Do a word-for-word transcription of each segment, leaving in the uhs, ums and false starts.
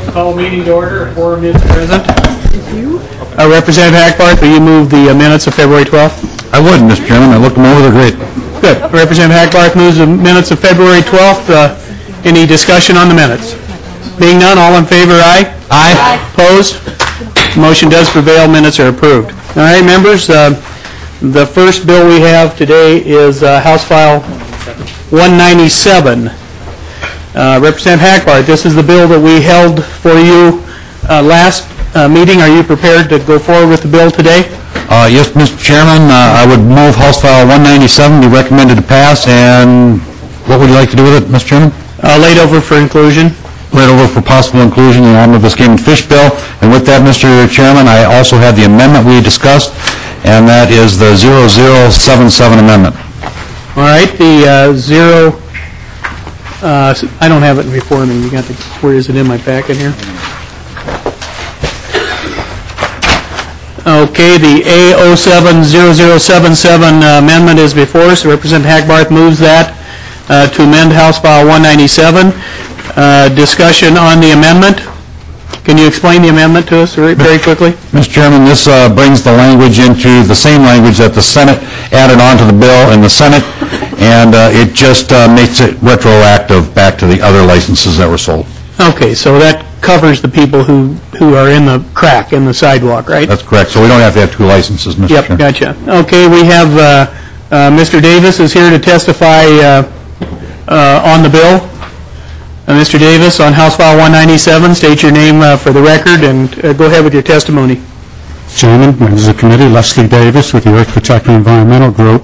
Call meeting to order. Quorum is present. Uh, Representative Hackbarth, will you move the uh, minutes of February twelfth? I would, Mister Chairman. I looked them over. They're great. Good. Representative Hackbarth moves the minutes of February twelfth. Uh, any discussion on the minutes? Being none, all in favor, aye? Aye. Aye. Opposed? Motion does prevail. Minutes are approved. All right, members. Uh, the first bill we have today is uh, House File one ninety-seven. Uh, Representative Hackbarth, this is the bill that we held for you uh, last uh, meeting. Are you prepared to go forward with the bill today? Uh, yes, Mister Chairman. Uh, I would move House File one ninety-seven be recommended to pass. And what would you like to do with it, Mister Chairman? Uh, laid over for inclusion. Laid over for possible inclusion in the Omnibus Game and Fish Bill. And with that, Mister Chairman, I also have the amendment we discussed, and that is the zero zero seven seven amendment. All right, the uh, zero. Uh, I don't have it before me. You got the, where is it in my packet here? Okay, the A zero seven zero zero seven seven uh, amendment is before us. Representative Hackbarth moves that uh, to amend House File one ninety-seven. Uh, discussion on the amendment. Can you explain the amendment to us very, very quickly? Mister Chairman, this uh, brings the language into the same language that the Senate added on to the bill in the Senate, and uh, it just uh, makes it retroactive back to the other licenses that were sold. Okay, so that covers the people who, who are in the crack in the sidewalk, right? That's correct. So we don't have to have two licenses, Mister Yep, Chairman. gotcha. Okay, we have uh, uh, Mister Davis is here to testify uh, uh, on the bill. Uh, Mister Davis, on House File one ninety-seven, state your name uh, for the record and uh, go ahead with your testimony. Chairman, members of the committee, Leslie Davis with the Earth Protector Environmental Group.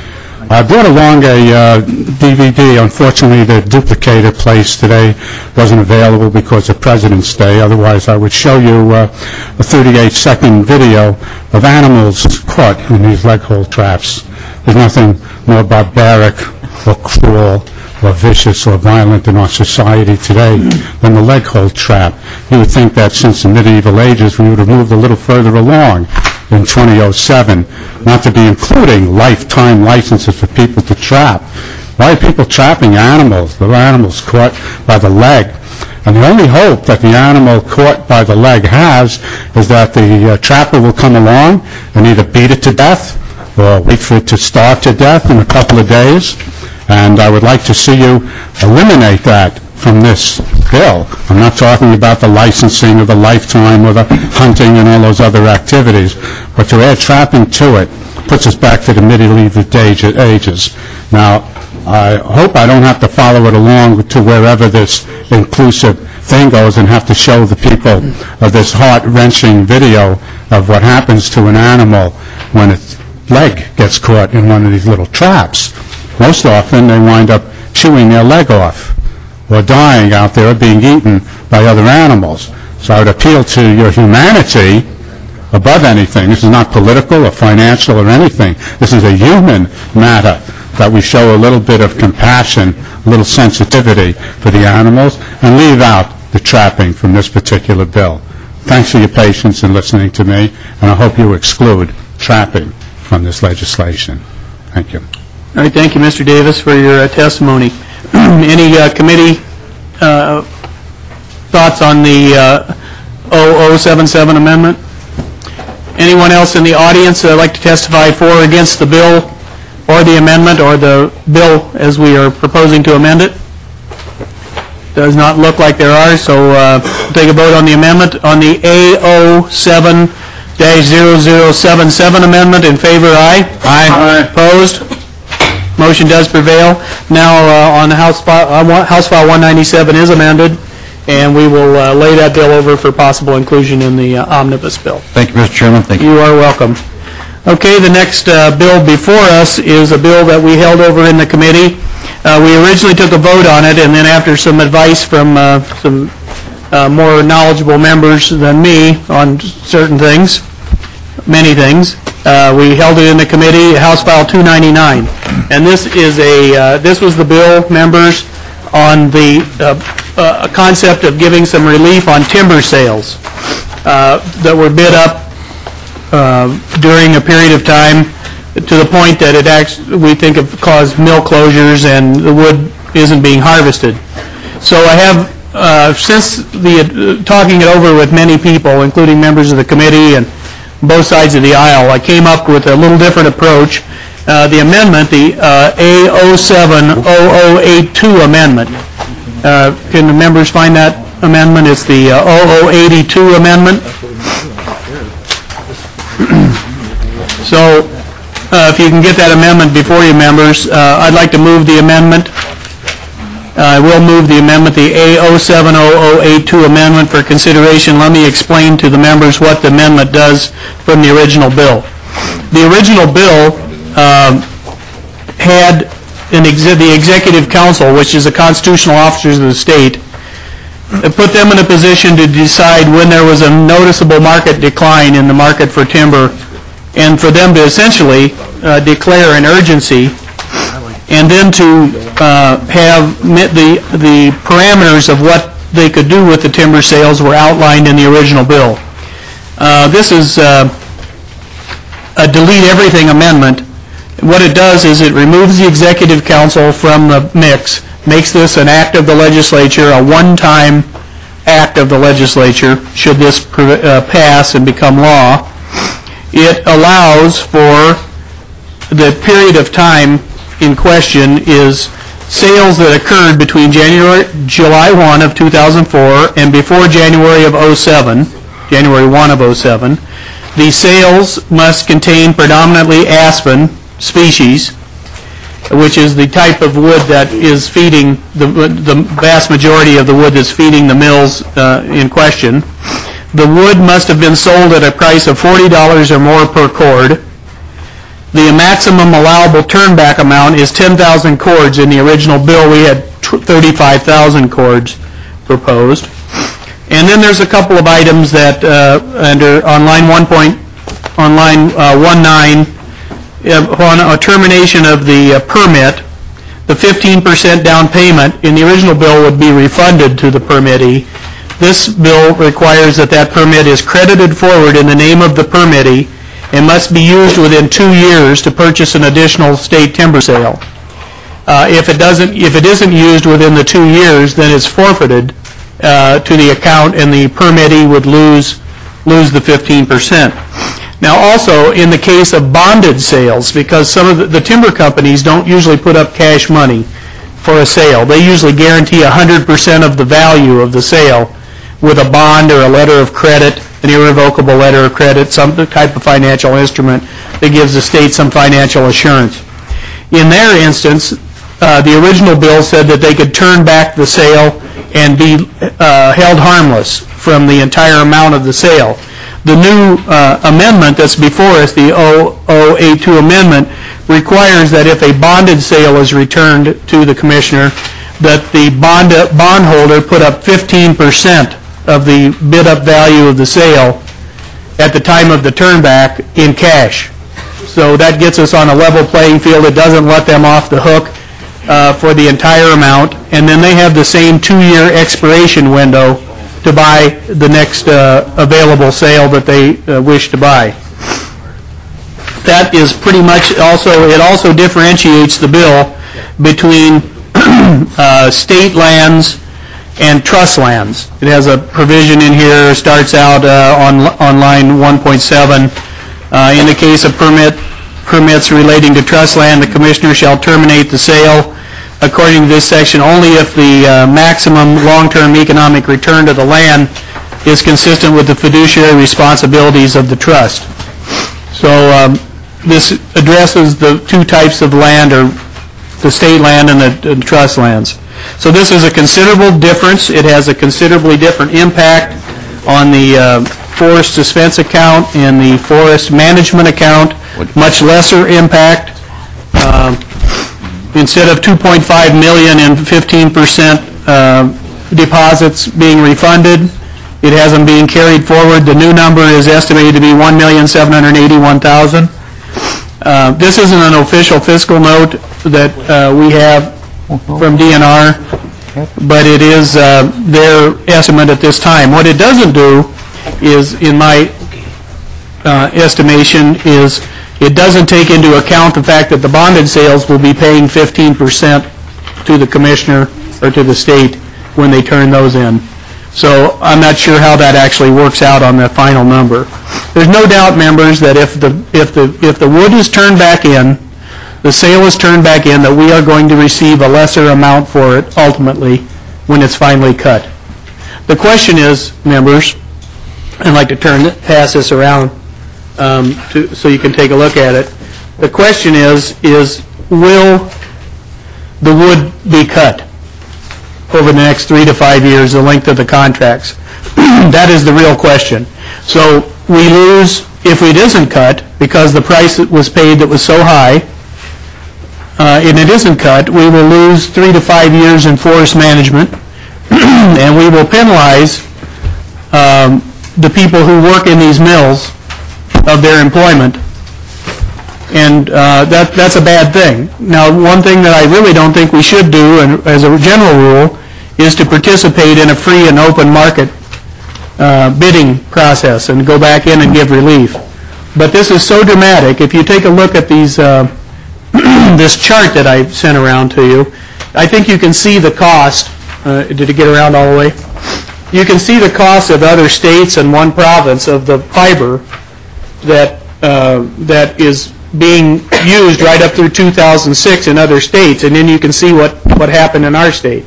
I brought along a uh, D V D. Unfortunately, the duplicator place today wasn't available because of President's Day. Otherwise, I would show you uh, a thirty-eight second video of animals caught in these leg hole traps. There's nothing more barbaric or cruel or vicious or violent in our society today than the leg hole trap. You would think that since the medieval ages we would have moved a little further along in twenty oh seven, not to be including lifetime licenses for people to trap. Why are people trapping animals? The animals caught by the leg. And the only hope that the animal caught by the leg has is that the uh, trapper will come along and either beat it to death or wait for it to starve to death in a couple of days. And I would like to see you eliminate that from this bill. I'm not talking about the licensing or the lifetime or the hunting and all those other activities, but to add trapping to it puts us back to the medieval ages. Now, I hope I don't have to follow it along to wherever this inclusive thing goes and have to show the people of this heart-wrenching video of what happens to an animal when its leg gets caught in one of these little traps. Most often, they wind up chewing their leg off or dying out there or being eaten by other animals. So I would appeal to your humanity above anything. This is not political or financial or anything. This is a human matter, that we show a little bit of compassion, a little sensitivity for the animals, and leave out the trapping from this particular bill. Thanks for your patience in listening to me, and I hope you exclude trapping from this legislation. Thank you. All right, thank you, Mister Davis, for your uh, testimony. Any uh, committee uh, thoughts on the uh, zero zero seven seven amendment? Anyone else in the audience that would like to testify for or against the bill or the amendment or the bill as we are proposing to amend it? Does not look like there are, so uh, we'll take a vote on the amendment. On the A zero seven zero zero seven seven amendment, in favor, aye? Aye. Aye. Opposed? Motion does prevail. Now uh, on House File, uh, House File one ninety-seven is amended, and we will uh, lay that bill over for possible inclusion in the uh, omnibus bill. Thank you, Mister Chairman. Thank you. You are welcome. Okay, the next uh, bill before us is a bill that we held over in the committee. Uh, we originally took a vote on it, and then after some advice from uh, some uh, more knowledgeable members than me on certain things, many things, uh, we held it in the committee, House File two ninety-nine. And this is a uh, this was the bill, members, on the uh, uh, concept of giving some relief on timber sales uh, that were bid up uh, during a period of time to the point that it actually, we think, have caused mill closures and the wood isn't being harvested. So I have uh, since the, uh, talking it over with many people, including members of the committee and both sides of the aisle, I came up with a little different approach. Uh, the amendment, the uh, A zero seven zero zero eight two amendment. Uh, can the members find that amendment? It's the uh, zero zero eight two amendment. So, uh, if you can get that amendment before you, members, uh, I'd like to move the amendment. Uh, I will move the amendment, the A zero seven zero zero eight two amendment for consideration. Let me explain to the members what the amendment does from the original bill. The original bill um, had an exi- the Executive Council, which is the constitutional officers of the state, it put them in a position to decide when there was a noticeable market decline in the market for timber, and for them to essentially uh, declare an urgency, and then to uh, have met the the parameters of what they could do with the timber sales were outlined in the original bill. Uh, this is uh, a delete everything amendment. What it does is it removes the Executive Council from the mix, makes this an act of the legislature, a one-time act of the legislature, should this uh, pass and become law. It allows for the period of time in question is sales that occurred between January, July first of two thousand four and before January of oh seven, January first of oh seven. The sales must contain predominantly aspen species, which is the type of wood that is feeding the, the vast majority of the wood that's feeding the mills uh, in question. The wood must have been sold at a price of forty dollars or more per cord. The maximum allowable turnback amount is ten thousand cords. In the original bill, we had thirty-five thousand cords proposed. And then there's a couple of items that uh, under on line one point, on line uh, one nine, upon a termination of the uh, permit, the fifteen percent down payment in the original bill would be refunded to the permittee. This bill requires that that permit is credited forward in the name of the permittee and must be used within two years to purchase an additional state timber sale. Uh, if it doesn't, if it isn't used within the two years, then it's forfeited uh, to the account, and the permittee would lose lose the fifteen percent. Now, also in the case of bonded sales, because some of the, the timber companies don't usually put up cash money for a sale, they usually guarantee one hundred percent of the value of the sale with a bond or a letter of credit, an irrevocable letter of credit, some type of financial instrument that gives the state some financial assurance. In their instance, uh, the original bill said that they could turn back the sale and be uh, held harmless from the entire amount of the sale. The new uh, amendment that's before us, the zero zero eight two amendment, requires that if a bonded sale is returned to the commissioner, that the bond bondholder put up fifteen percent of the bid-up value of the sale at the time of the turnback in cash. So that gets us on a level playing field. It doesn't let them off the hook uh, for the entire amount, and then they have the same two-year expiration window to buy the next uh, available sale that they uh, wish to buy. That is pretty much also, it also differentiates the bill between uh, state lands and trust lands. It has a provision in here, starts out uh, on, on line one point seven. Uh, in the case of permit permits relating to trust land, the commissioner shall terminate the sale according to this section only if the uh, maximum long-term economic return to the land is consistent with the fiduciary responsibilities of the trust. So um, this addresses the two types of land, or the state land and the, and the trust lands. So this is a considerable difference. It has a considerably different impact on the uh, forest suspense account and the forest management account, much lesser impact. Um, instead of two point five million dollars and fifteen percent uh, deposits being refunded, it has them being carried forward. The new number is estimated to be one million seven hundred eighty-one thousand dollars. Uh, this isn't an official fiscal note that uh, we have from D N R, but it is uh, their estimate at this time. What it doesn't do is, in my uh, estimation, is it doesn't take into account the fact that the bonded sales will be paying fifteen percent to the commissioner or to the state when they turn those in. So I'm not sure how that actually works out on the final number. There's no doubt, members, that if the if the if the wood is turned back in, the sale is turned back in, that we are going to receive a lesser amount for it ultimately when it's finally cut. The question is, members, I'd like to turn pass this around um, to, so you can take a look at it. The question is, is will the wood be cut over the next three to five years, the length of the contracts? That is the real question. So we lose, if it isn't cut, because the price that was paid that was so high, uh, and it isn't cut, we will lose three to five years in forest management, and we will penalize um, the people who work in these mills of their employment. And uh, that, that's a bad thing. Now, one thing that I really don't think we should do, and as a general rule, is to participate in a free and open market uh, bidding process and go back in and give relief. But this is so dramatic. If you take a look at these, uh, this chart that I sent around to you, I think you can see the cost. Uh, did it get around all the way? You can see the cost of other states and one province of the fiber that uh, that is being used right up through two thousand six in other states, and then you can see what, what happened in our state.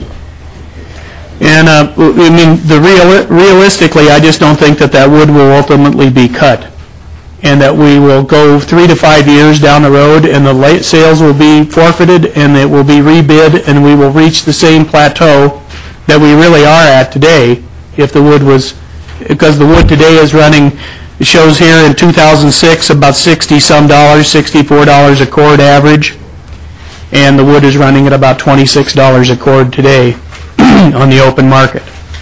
And uh, I mean, the real, realistically, I just don't think that that wood will ultimately be cut, and that we will go three to five years down the road, and the late sales will be forfeited, and it will be rebid, and we will reach the same plateau that we really are at today if the wood was, because the wood today is running, it shows here in two thousand six about sixty some dollars, sixty-four dollars a cord average, and the wood is running at about twenty-six dollars a cord today on the open market.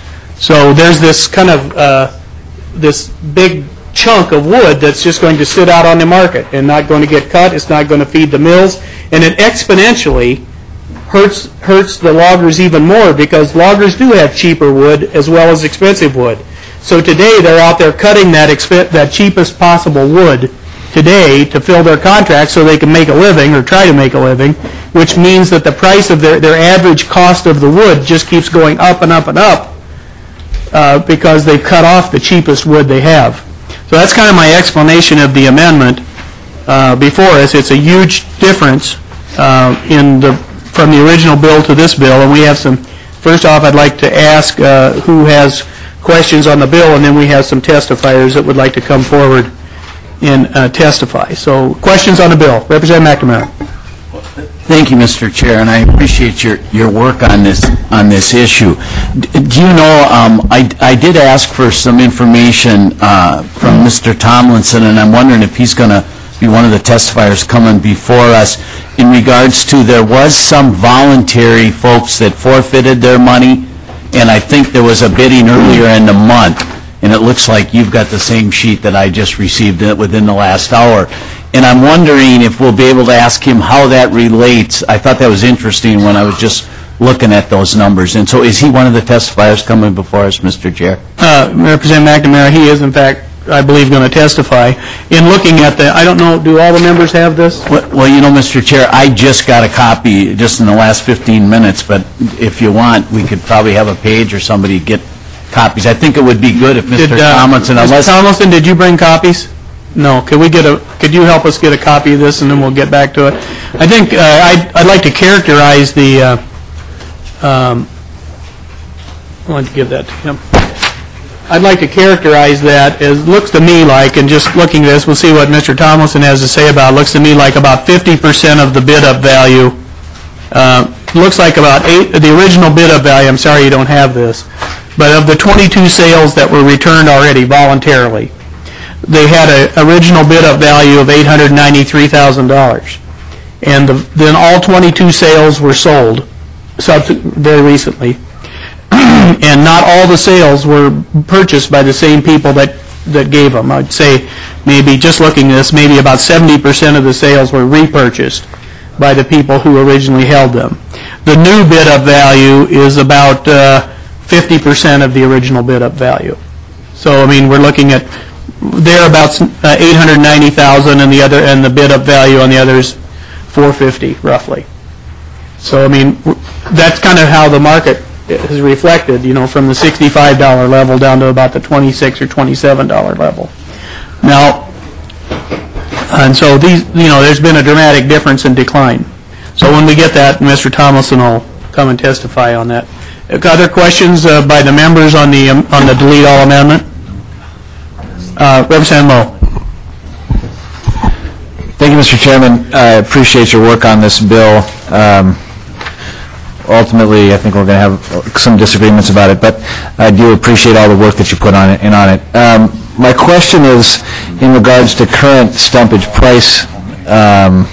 So there's this kind of uh, this big chunk of wood that's just going to sit out on the market and not going to get cut. It's not going to feed the mills, and it exponentially hurts hurts the loggers even more, because loggers do have cheaper wood as well as expensive wood. So today they're out there cutting that exp that cheapest possible wood today to fill their contracts so they can make a living, or try to make a living, which means that the price of their, their average cost of the wood just keeps going up and up and up uh, because they've cut off the cheapest wood they have. So that's kind of my explanation of the amendment uh, before us. It's a huge difference uh, in the from the original bill to this bill, and we have some. First off, I'd like to ask uh, who has questions on the bill, and then we have some testifiers that would like to come forward and uh, testify. So, questions on the bill. Representative McNamara. Thank you, Mister Chair, and I appreciate your, your work on this on this issue. D do you know, um, I, I did ask for some information uh, from Mister Tomlinson, and I'm wondering if he's going to be one of the testifiers coming before us in regards to, there was some voluntary folks that forfeited their money, and I think there was a bidding earlier in the month, and it looks like you've got the same sheet that I just received within the last hour. And I'm wondering if we'll be able to ask him how that relates. I thought that was interesting when I was just looking at those numbers. And so is he one of the testifiers coming before us, Mister Chair? Uh, Representative McNamara, he is, in fact, I believe, going to testify. In looking at the, I don't know, do all the members have this? Well, well, you know, Mister Chair, I just got a copy just in the last fifteen minutes, but if you want, we could probably have a page or somebody get copies. I think it would be good if Mister Did, uh, Tomlinson, Mister unless... Tomlinson, did you bring copies? No. Could we get a, could you help us get a copy of this, and then we'll get back to it? I think uh, I'd, I'd like to characterize the, uh, um, I want to give that to him. I'd like to characterize that as, looks to me like, and just looking at this, we'll see what Mister Tomlinson has to say about it, looks to me like about fifty percent of the bid-up value, uh, looks like about eight, the original bid-up value, I'm sorry you don't have this, but of the twenty-two sales that were returned already voluntarily, they had an original bid-up value of eight hundred ninety-three thousand dollars. And the, then all twenty-two sales were sold very recently. And not all the sales were purchased by the same people that, that gave them. I'd say maybe, just looking at this, maybe about seventy percent of the sales were repurchased by the people who originally held them. The new bid-up value is about uh, fifty percent of the original bid-up value. So, I mean, we're looking at thereabouts uh, eight hundred ninety thousand dollars, and the other, and the bid-up value on the others four hundred fifty roughly. So, I mean, that's kind of how the market is reflected, you know, from the sixty-five dollar level down to about the twenty-six or twenty-seven dollar level. Now, and so these, you know, there's been a dramatic difference in decline. So when we get that, Mister Tomlinson will come and testify on that. Other questions uh, by the members on the um, on the delete all amendment? Uh, Representative Moe. Thank you, Mister Chairman. I appreciate your work on this bill. Um, ultimately, I think we're going to have some disagreements about it, but I do appreciate all the work that you put on it, in on it. Um, my question is in regards to current stumpage price. Um,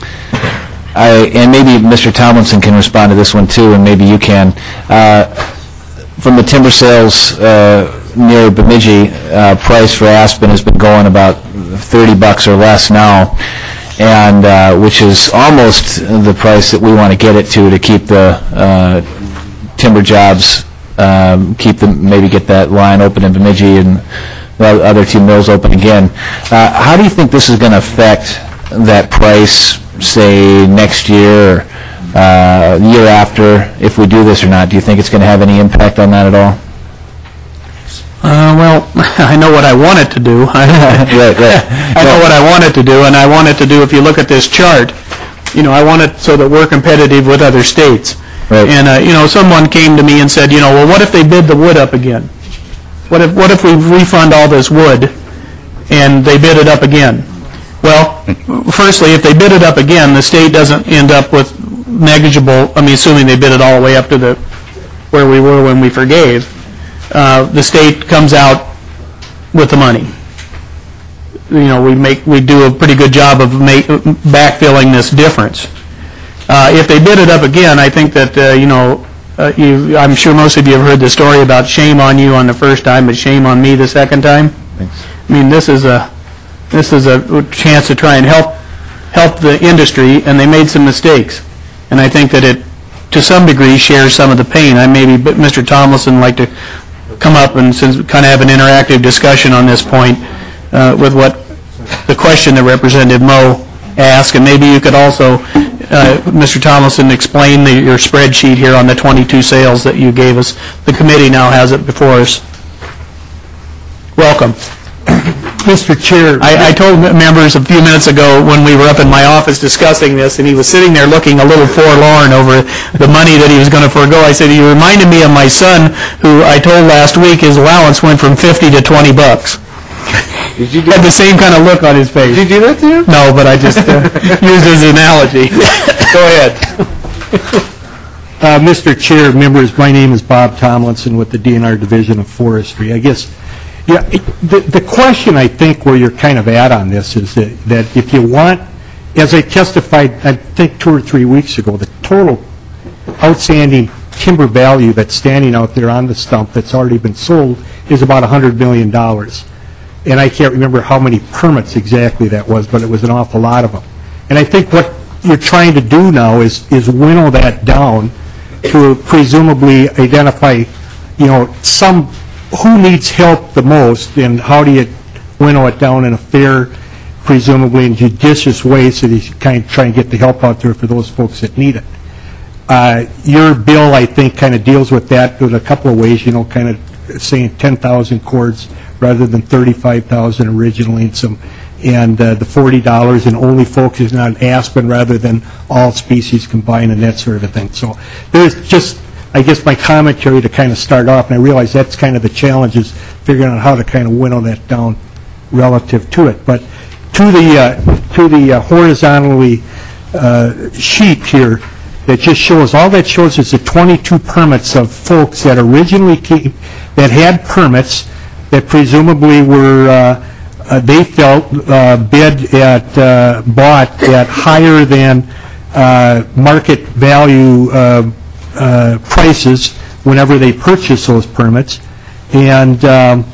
I, and maybe Mister Tomlinson can respond to this one too, and maybe you can. Uh, from the timber sales uh, near Bemidji, uh, price for aspen has been going about thirty bucks or less now, and uh, which is almost the price that we want to get it to to keep the uh, timber jobs, um, keep them, maybe get that line open in Bemidji and the other two mills open again. Uh, how do you think this is going to affect that price, say next year, or uh, year after, if we do this or not? Do you think it's going to have any impact on that at all? Uh, well, I know what I want it to do. right, right. I know what I want it to do, and I want it to do, if you look at this chart, you know, I want it so that we're competitive with other states. Right. And, uh, you know, someone came to me and said, you know, well, what if they bid the wood up again? What if, what if we refund all this wood and they bid it up again? Well, firstly, if they bid it up again, the state doesn't end up with negligible, I mean, assuming they bid it all the way up to the where we were when we forgave, uh, the state comes out with the money. You know, we make we do a pretty good job of make, backfilling this difference. Uh, if they bid it up again, I think that, uh, you know, uh, you, I'm sure most of you have heard the story about shame on you on the first time, but shame on me the second time. Thanks. I mean, this is a This is a chance to try and help help the industry, and they made some mistakes. And I think that it, to some degree, shares some of the pain. I maybe Mister Tomlinson would like to come up and since kind of have an interactive discussion on this point uh, with what the question that Representative Moe asked, and maybe you could also, uh, Mister Tomlinson, explain the, your spreadsheet here on the twenty-two sales that you gave us. The committee now has it before us. Welcome. Mister Chair, I, I told members a few minutes ago when we were up in my office discussing this, and he was sitting there looking a little forlorn over the money that he was going to forego. I said, you reminded me of my son, who I told last week his allowance went from fifty to twenty bucks. did you do Had the same kind of look on his face. Did you do that to him? No, but I just uh, used his analogy. Go ahead. Uh, Mister Chair, members, my name is Bob Tomlinson with the D N R Division of Forestry. I guess, yeah, it, the, the question I think where you're kind of at on this is that, that if you want, as I testified, I think two or three weeks ago, the total outstanding timber value that's standing out there on the stump that's already been sold is about one hundred million dollars. And I can't remember how many permits exactly that was, but it was an awful lot of them. And I think what you're trying to do now is, is winnow that down to presumably identify, you know, some, who needs help the most, and how do you winnow it down in a fair, presumably and judicious way so that you can kind of try and get the help out there for those folks that need it. Uh, your bill, I think, kind of deals with that in a couple of ways, you know, kind of saying ten thousand cords rather than thirty-five thousand originally, and some, and uh, the forty dollars, and only focusing on aspen rather than all species combined and that sort of a thing. So there's just, I guess, my commentary to kind of start off, and I realize that's kind of the challenge, is figuring out how to kind of winnow that down relative to it. But to the uh, to the uh, horizontally uh, sheet here that just shows, all that shows is the twenty-two permits of folks that originally came, that had permits that presumably were, uh, uh, they felt, uh, bid at, uh, bought at higher than uh, market value uh, uh, prices whenever they purchased those permits. And um,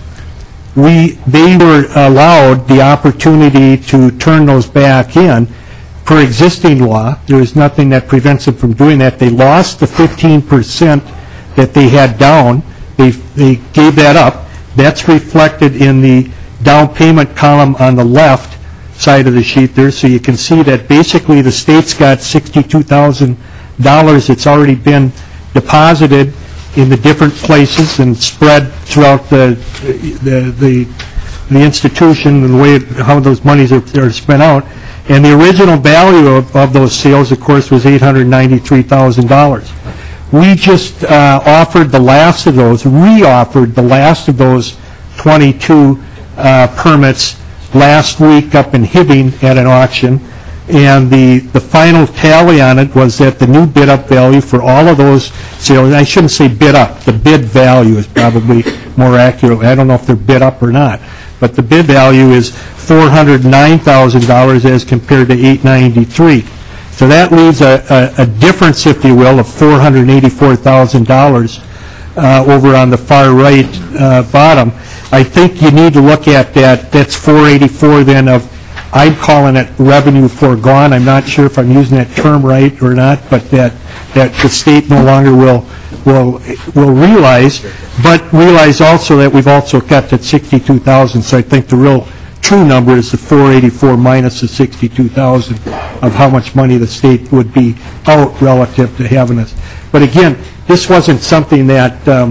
we, they were allowed the opportunity to turn those back in. Per existing law, there is nothing that prevents them from doing that. They lost the fifteen percent that they had down. They, they gave that up. That's reflected in the down payment column on the left side of the sheet there. So you can see that basically the state's got sixty-two thousand dollars that's already been deposited, in the different places and spread throughout the, the, the the institution and the way, it- how those monies are are spent out. And the original value of, of those sales, of course, was eight hundred ninety-three thousand dollars. We just uh, offered the last of those, re-offered the last of those twenty-two uh, permits last week up in Hibbing at an auction, and the, the final tally on it was that the new bid-up value for all of those sales, I shouldn't say bid-up, the bid value is probably more accurate. I don't know if they're bid up or not, but the bid value is four hundred nine thousand dollars as compared to eight ninety-three. So that leaves a, a, a difference, if you will, of four hundred eighty-four thousand dollars uh, over on the far right uh, bottom. I think you need to look at that. That's four eighty-four then of, I'm calling it revenue foregone. I'm not sure if I'm using that term right or not, but that, that the state no longer will, will, will realize, but realize also that we've also got that sixty-two thousand. So I think the real true number is the four eighty-four minus the sixty-two thousand of how much money the state would be out relative to having this. But again, this wasn't something that, um,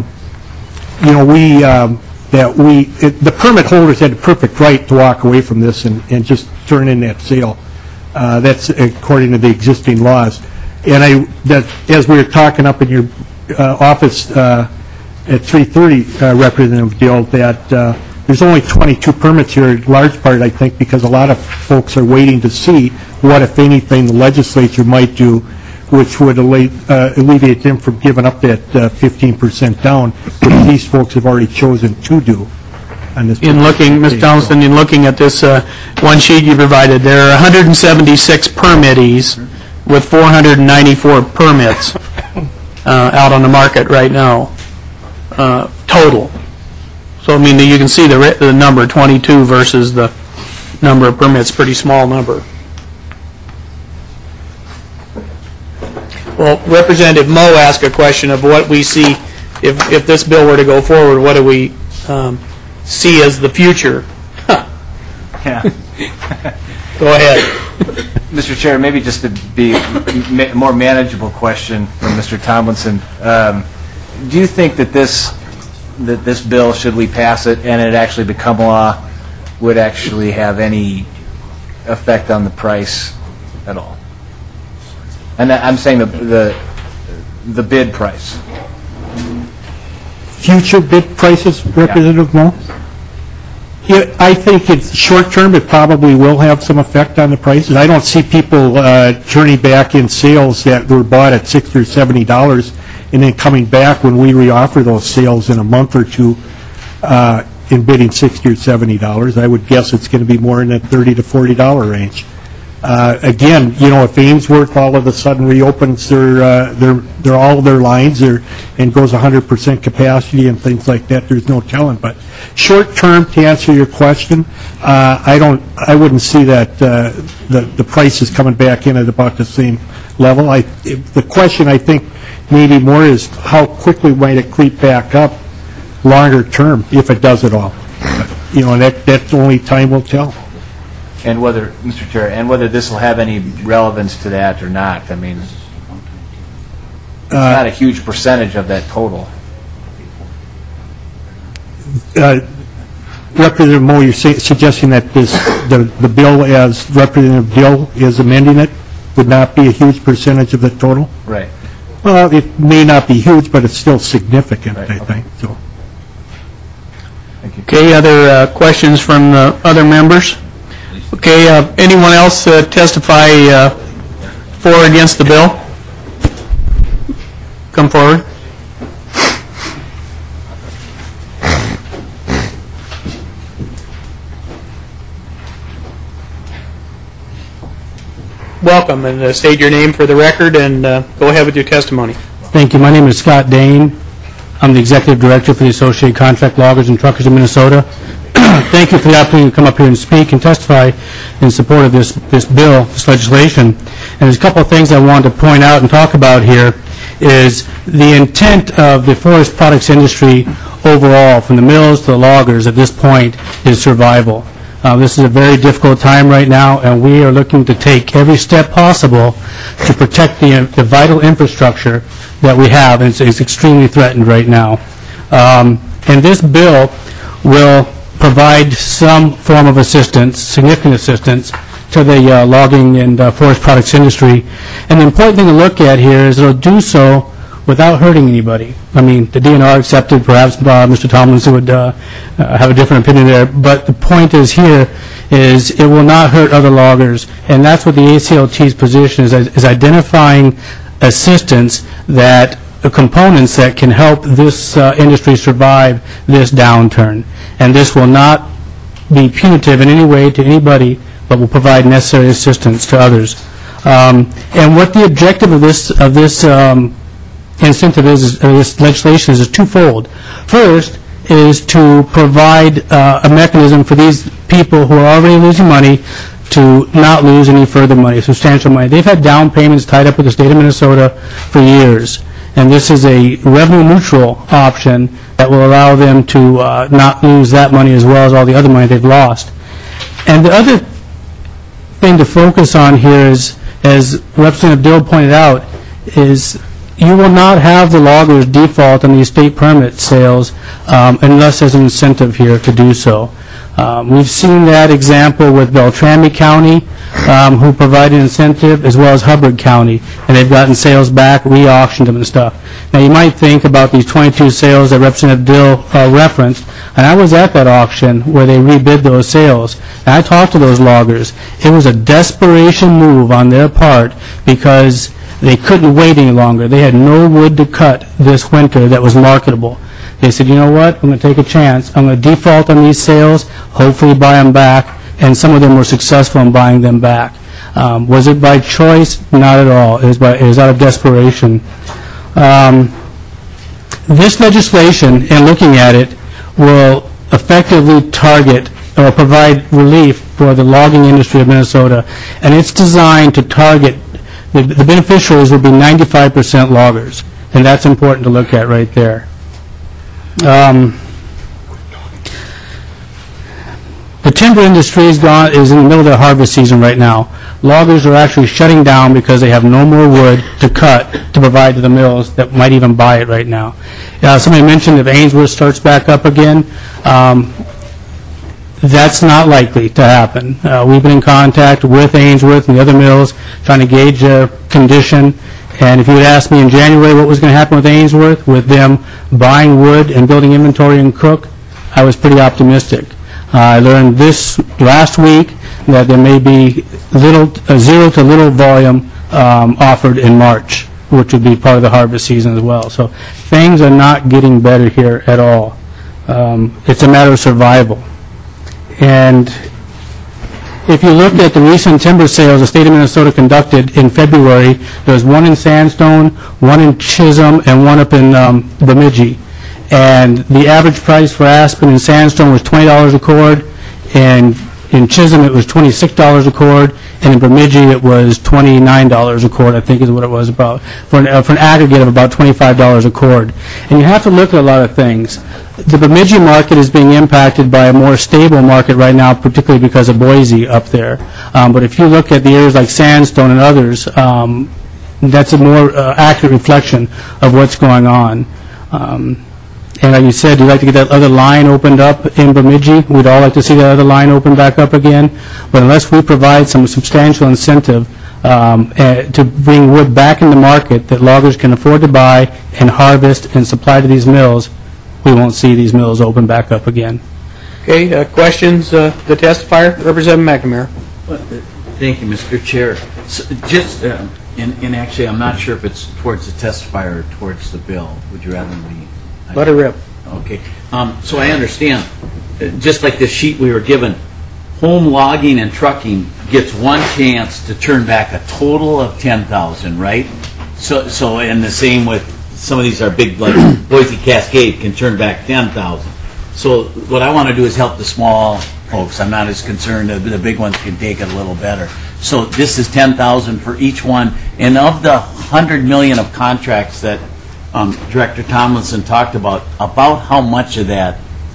you know, we, um, that we, it, the permit holders had the perfect right to walk away from this and, and just turn in that sale. Uh, that's according to the existing laws. And I, that, as we were talking up in your uh, office uh, at three thirty, uh, Representative Dill, that uh, there's only twenty-two permits here, in large part, I think, because a lot of folks are waiting to see what, if anything, the legislature might do, which would alle- uh, alleviate them from giving up that uh, fifteen percent down, which these folks have already chosen to do on this. In looking, Miz Thompson, in looking at this uh, one sheet you provided, there are one hundred seventy-six permittees with four hundred ninety-four permits uh, out on the market right now, uh, total. So, I mean, you can see the, re- the number, twenty-two versus the number of permits, pretty small number. Well, Representative Moe asked a question of what we see, if, if this bill were to go forward, what do we um, see as the future? Yeah. Go ahead. Mister Chair, maybe just to be a more manageable question from Mister Tomlinson. Um, do you think that this that this bill, should we pass it and it actually become law, would actually have any effect on the price at all? And I'm saying the the, the bid price. Future bid prices, Representative Moe? Yeah, I think it's short term, it probably will have some effect on the prices. I don't see people uh, turning back in sales that were bought at sixty or seventy dollars and then coming back when we reoffer those sales in a month or two uh, in bidding sixty or seventy dollars. I would guess it's going to be more in that thirty to forty dollar range. Uh, again, you know, if Ainsworth all of a sudden reopens their uh, their their all their lines or and goes one hundred percent capacity and things like that, there's no telling. But short term, to answer your question, uh, I don't, I wouldn't see that uh, the the price is coming back in at about the same level. I, if the question I think maybe more is how quickly might it creep back up longer term, if it does at all. You know, and that that's only time will tell. And whether, Mister Chair, and whether this will have any relevance to that or not. I mean, it's not a huge percentage of that total. Uh, Representative Moe, you're say, suggesting that this the the bill, as Representative Dill is amending it, would not be a huge percentage of the total? Right. Well, it may not be huge, but it's still significant, Right, I okay. think. So, Okay, other uh, questions from the other members? Okay, uh, anyone else uh, testify uh, for or against the bill? Come forward. Welcome, and uh, state your name for the record, and uh, go ahead with your testimony. Thank you. My name is Scott Dane. I'm the Executive Director for the Associated Contract Loggers and Truckers of Minnesota. Thank you for the opportunity to come up here and speak and testify in support of this, this bill, this legislation. And there's a couple of things I wanted to point out and talk about here is the intent of the forest products industry overall, from the mills to the loggers at this point, is survival. Uh, This is a very difficult time right now, and we are looking to take every step possible to protect the the vital infrastructure that we have, and it's- it's extremely threatened right now. Um, And this bill will provide some form of assistance, significant assistance, to the uh, logging and uh, forest products industry. And the important thing to look at here is it'll do so without hurting anybody. I mean, the D N R accepted, perhaps uh, Mister Tomlinson would uh, uh, have a different opinion there, but the point is here is it will not hurt other loggers, and that's what the A C L T's position is, is identifying assistance that uh, components that can help this uh, industry survive this downturn. And this will not be punitive in any way to anybody, but will provide necessary assistance to others. Um, and what the objective of this of this um, incentive is, is uh, this legislation is, is twofold. First is to provide uh, a mechanism for these people who are already losing money to not lose any further money, substantial money. They've had down payments tied up with the state of Minnesota for years, and this is a revenue-neutral option that will allow them to uh, not lose that money as well as all the other money they've lost. And the other thing to focus on here is, as Representative Dill pointed out, is you will not have the loggers default on these state permit sales um, unless there's an incentive here to do so. Um, We've seen that example with Beltrami County, um, who provided incentive, as well as Hubbard County, and they've gotten sales back, re-auctioned them and stuff. Now, you might think about these twenty-two sales that Representative Dill uh, referenced, and I was at that auction where they rebid those sales, and I talked to those loggers. It was a desperation move on their part because they couldn't wait any longer. They had no wood to cut this winter that was marketable. They said, you know what, I'm going to take a chance. I'm going to default on these sales, hopefully buy them back, and some of them were successful in buying them back. Um, was it by choice? Not at all. It was, by, it was out of desperation. Um, this legislation, in looking at it, will effectively target or provide relief for the logging industry of Minnesota, and it's designed to target, the, the beneficiaries will be ninety-five percent loggers, and that's important to look at right there. Um, the timber industry is gone is in the middle of their harvest season right now. Loggers are actually shutting down because they have no more wood to cut to provide to the mills that might even buy it right now. Uh, somebody mentioned if Ainsworth starts back up again, um, that's not likely to happen. Uh, we've been in contact with Ainsworth and the other mills trying to gauge their condition. And if you had asked me in January what was going to happen with Ainsworth, with them buying wood and building inventory in Cook, I was pretty optimistic. Uh, I learned this last week that there may be little, uh, zero to little volume um, offered in March, which would be part of the harvest season as well. So things are not getting better here at all. Um, it's a matter of survival. And if you look at the recent timber sales the state of Minnesota conducted in February, there was one in Sandstone, one in Chisholm, and one up in um, Bemidji. And the average price for aspen in Sandstone was twenty dollars a cord, and in Chisholm it was twenty-six dollars a cord, and in Bemidji it was twenty-nine dollars a cord, I think is what it was, about for an, uh, for an aggregate of about twenty-five dollars a cord. And you have to look at a lot of things. The Bemidji market is being impacted by a more stable market right now, particularly because of Boise up there. Um, but if you look at the areas like Sandstone and others, um, that's a more uh, accurate reflection of what's going on. Um, and like you said, you'd like to get that other line opened up in Bemidji. We'd all like to see that other line open back up again. But unless we provide some substantial incentive um, uh, to bring wood back in the market that loggers can afford to buy and harvest and supply to these mills, we won't see these mills open back up again. Okay, uh, questions, uh, the testifier, Representative McNamara. Thank you, Mister Chair. So just, uh, and, and actually, I'm not sure if it's towards the testifier or towards the bill. Would you rather me? Let her rip. Okay. Um, so I understand, uh, just like this sheet we were given, home logging and trucking gets one chance to turn back a total of ten thousand, right? So, so, and the same with some of these are big, like Boise Cascade can turn back ten thousand. So what I want to do is help the small folks. I'm not as concerned that the big ones can take it a little better. So this is ten thousand for each one. And of the one hundred million of contracts that um, Director Tomlinson talked about, about how much of that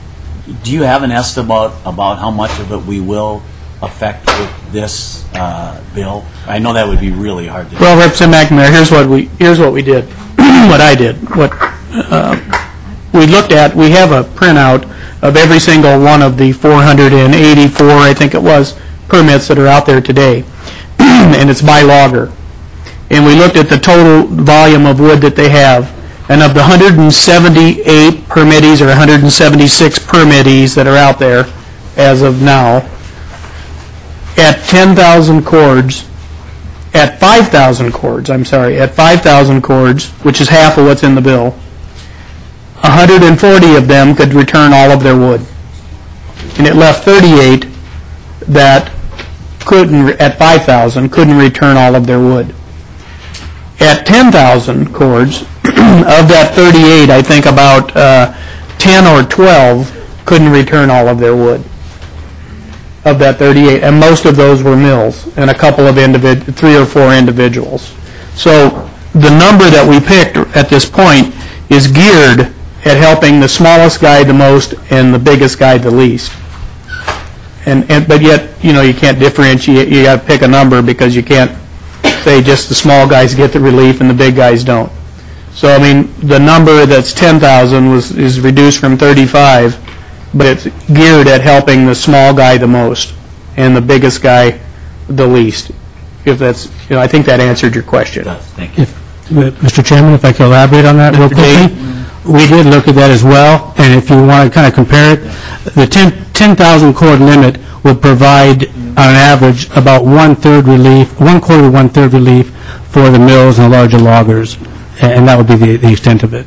Do you have an estimate about how much of it we will affect with this uh, bill? I know that would be really hard to do. Well, Representative McNamara, here's what we, here's what we did, what I did. What uh, we looked at, we have a printout of every single one of the four hundred eighty-four, I think it was, permits that are out there today, and it's by logger. And we looked at the total volume of wood that they have, and of the one hundred seventy-eight permittees or one hundred seventy-six permittees that are out there as of now, at ten thousand cords, at five thousand cords, I'm sorry, at five thousand cords, which is half of what's in the bill, one hundred forty of them could return all of their wood. And it left thirty-eight that couldn't, at five thousand, couldn't return all of their wood. At ten thousand cords, of that thirty-eight, I think about uh, ten or twelve couldn't return all of their wood. Of that thirty-eight, and most of those were mills, and a couple of individ, three or four individuals. So the number that we picked at this point is geared at helping the smallest guy the most and the biggest guy the least. And, and but yet, you know, you can't differentiate. You got to pick a number because you can't say just the small guys get the relief and the big guys don't. So I mean, the number that's ten thousand was is reduced from thirty-five, but it's geared at helping the small guy the most and the biggest guy the least. If that's, you know, I think that answered your question. Thank you. Mister Chairman, if I could elaborate on that real quickly. We did look at that as well, and if you want to kind of compare it, the ten thousand cord limit would provide, on average, about one-third relief, one quarter, one-third relief for the mills and the larger loggers, and that would be the, the extent of it.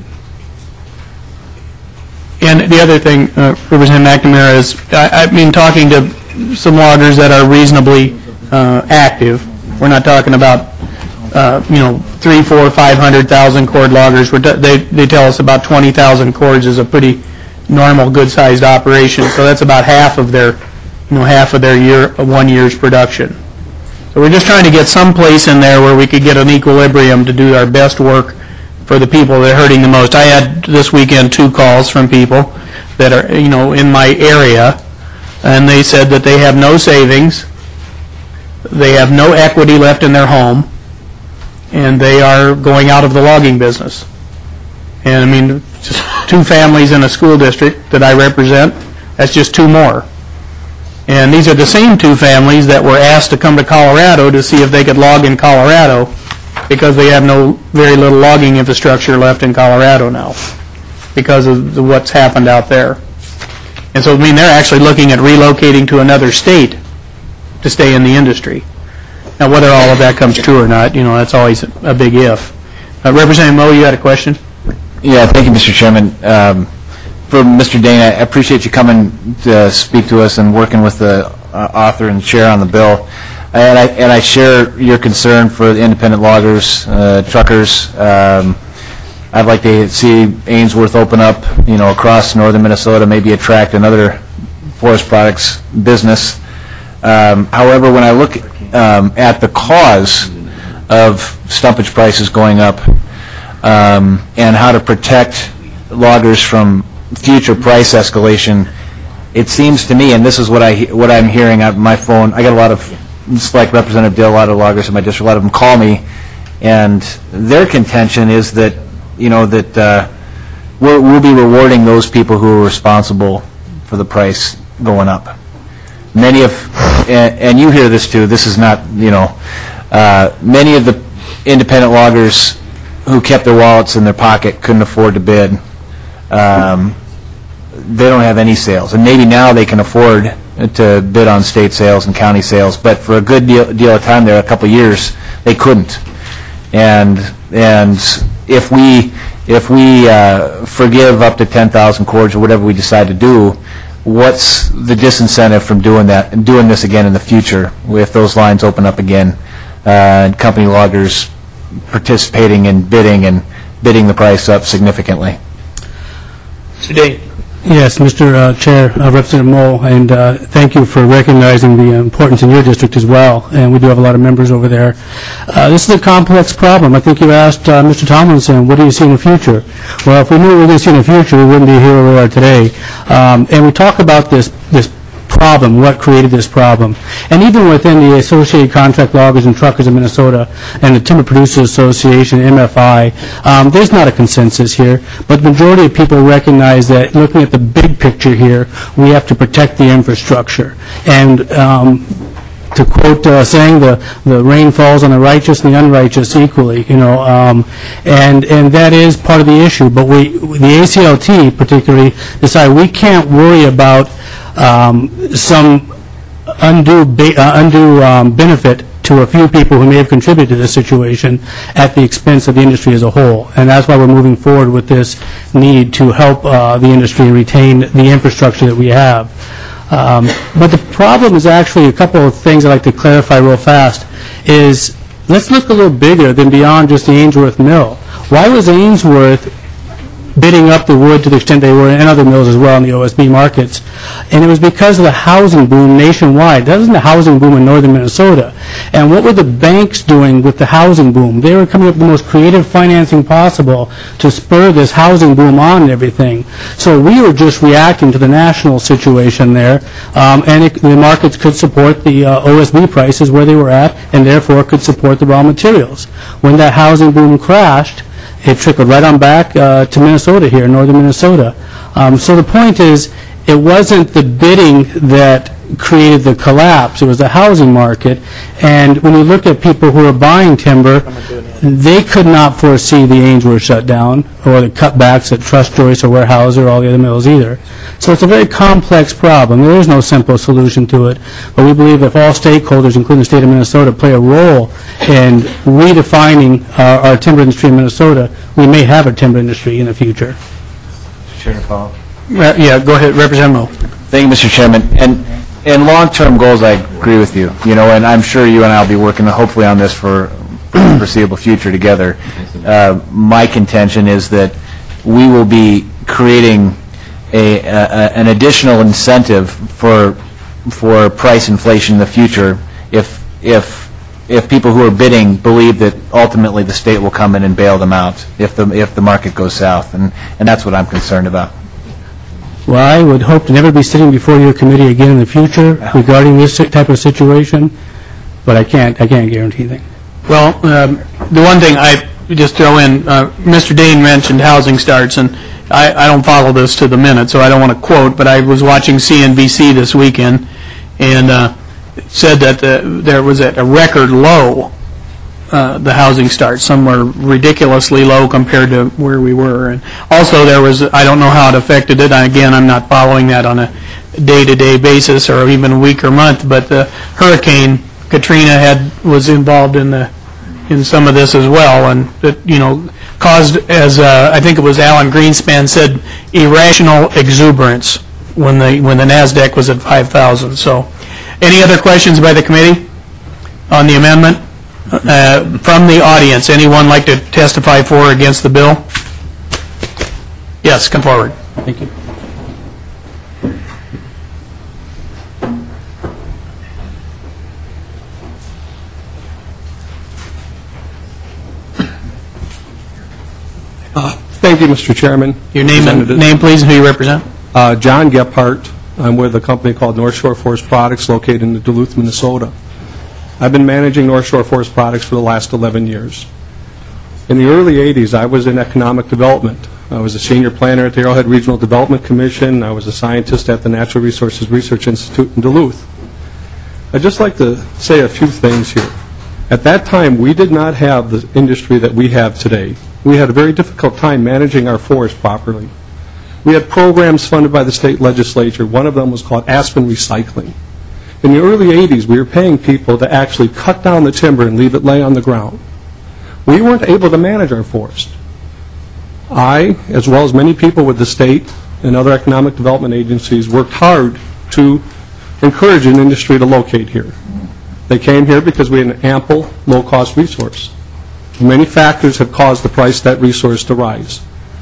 And the other thing, uh, Representative McNamara, is, I, I mean, talking to some loggers that are reasonably uh, active, we're not talking about, uh, you know, three, four, five hundred thousand cord loggers. We're t they they tell us about twenty thousand cords is a pretty normal, good-sized operation. So that's about half of their, you know, half of their year, one year's production. So we're just trying to get some place in there where we could get an equilibrium to do our best work for the people that are hurting the most. I had this weekend two calls from people that are, you know, in my area, and they said that they have no savings, they have no equity left in their home, and they are going out of the logging business. And I mean, just two families in a school district that I represent, that's just two more. And these are the same two families that were asked to come to Colorado to see if they could log in Colorado, because they have no, very little logging infrastructure left in Colorado now because of the, what's happened out there. And so, I mean, they're actually looking at relocating to another state to stay in the industry. Now, whether all of that comes true or not, you know, that's always a big if. Uh, Representative Moe, you had a question? Yeah, thank you, Mister Chairman. Um, for Mister Dane, I appreciate you coming to speak to us and working with the uh, author and chair on the bill. And I, and I share your concern for the independent loggers, uh, truckers. Um, I'd like to see Ainsworth open up, you know, across northern Minnesota, maybe attract another forest products business. Um, however, when I look um, at the cause of stumpage prices going up um, and how to protect loggers from future price escalation, it seems to me, and this is what I what I'm hearing on my phone. I get a lot of, just like Representative Dill, a lot of loggers in my district. A lot of them call me, and their contention is that, you know, that uh, we'll, we'll be rewarding those people who are responsible for the price going up. Many of, and, and you hear this too, this is not, you know, uh, many of the independent loggers who kept their wallets in their pocket couldn't afford to bid. Um, they don't have any sales, and maybe now they can afford to bid on state sales and county sales, but for a good deal, deal of time there, a couple of years, they couldn't. And and if we if we uh, forgive up to ten thousand cords or whatever we decide to do, what's the disincentive from doing that and doing this again in the future if those lines open up again uh, and company loggers participating in bidding and bidding the price up significantly? Mister Dane. Yes, Mister uh, Chair, uh, Representative Moe, and uh, thank you for recognizing the importance in your district as well, and we do have a lot of members over there. Uh, This is a complex problem. I think you asked uh, Mister Tomlinson, what do you see in the future? Well, if we knew what we were going to see in the future, we wouldn't be here where we are today. Um, And we talk about this this problem, what created this problem. And even within the Associated Contract Loggers and Truckers of Minnesota and the Timber Producers Association, M F I, um, there's not a consensus here, but the majority of people recognize that looking at the big picture here, we have to protect the infrastructure. And um, to quote uh, saying, the, the rain falls on the righteous and the unrighteous equally, you know, um, and, and that is part of the issue. But we, the A C L T particularly, decided we can't worry about um, some undue, ba- uh, undue um, benefit to a few people who may have contributed to this situation at the expense of the industry as a whole. And that's why we're moving forward with this need to help uh, the industry retain the infrastructure that we have. Um, but the problem is actually a couple of things I'd like to clarify real fast, is let's look a little bigger than beyond just the Ainsworth mill. Why was Ainsworth bidding up the wood to the extent they were, and other mills as well in the O S B markets? And it was because of the housing boom nationwide. That wasn't the housing boom in northern Minnesota. And what were the banks doing with the housing boom? They were coming up with the most creative financing possible to spur this housing boom on and everything. So we were just reacting to the national situation there, um, and it, the markets could support the uh, O S B prices where they were at, and therefore could support the raw materials. When that housing boom crashed, it trickled right on back uh, to Minnesota here, northern Minnesota. Um, so the point is, it wasn't the bidding that created the collapse, it was the housing market. And when you look at people who are buying timber, they could not foresee the Ainsworth shutdown or the cutbacks at Trust Joyce or Weyerhaeuser or all the other mills either. So it's a very complex problem. There is no simple solution to it, but we believe if all stakeholders, including the state of Minnesota, play a role in redefining our, our timber industry in Minnesota, we may have a timber industry in the future. Chairman Paul. Uh, Yeah, go ahead, Representative Moe. Thank you, Mister Chairman. And in long-term goals, I agree with you. You know, and I'm sure you and I will be working hopefully on this for the foreseeable future together. Uh, my contention is that we will be creating a, a an additional incentive for for price inflation in the future if if if people who are bidding believe that ultimately the state will come in and bail them out if the if the market goes south, and and that's what I'm concerned about. Well, I would hope to never be sitting before your committee again in the future regarding this type of situation, but I can't, I can't guarantee anything. Well, um, the one thing I just throw in, uh, Mister Dane mentioned housing starts, and I, I don't follow this to the minute, so I don't want to quote, but I was watching C N B C this weekend, and uh, it said that the, there was at a record low, uh, the housing starts, somewhere ridiculously low compared to where we were. And also there was, I don't know how it affected it, again, I'm not following that on a day-to-day basis or even a week or month, but the Hurricane Katrina had was involved in the in some of this as well, and it, you know, caused, as uh, I think it was Alan Greenspan said, irrational exuberance when the when the NASDAQ was at five thousand. So, any other questions by the committee on the amendment? Uh, from the audience, anyone like to testify for or against the bill? Yes, come forward. Thank you. Uh, Thank you, Mister Chairman. Your name and name, please, and who you represent. Uh, John Gephardt. I'm with a company called North Shore Forest Products located in Duluth, Minnesota. I've been managing North Shore Forest Products for the last eleven years. In the early eighties, I was in economic development. I was a senior planner at the Arrowhead Regional Development Commission. I was a scientist at the Natural Resources Research Institute in Duluth. I'd just like to say a few things here. At that time, we did not have the industry that we have today. We had a very difficult time managing our forest properly. We had programs funded by the state legislature. One of them was called Aspen Recycling. In the early eighties, we were paying people to actually cut down the timber and leave it lay on the ground. We weren't able to manage our forest. I, as well as many people with the state and other economic development agencies, worked hard to encourage an industry to locate here. They came here because we had an ample, low-cost resource. Many factors have caused the price of that resource to rise.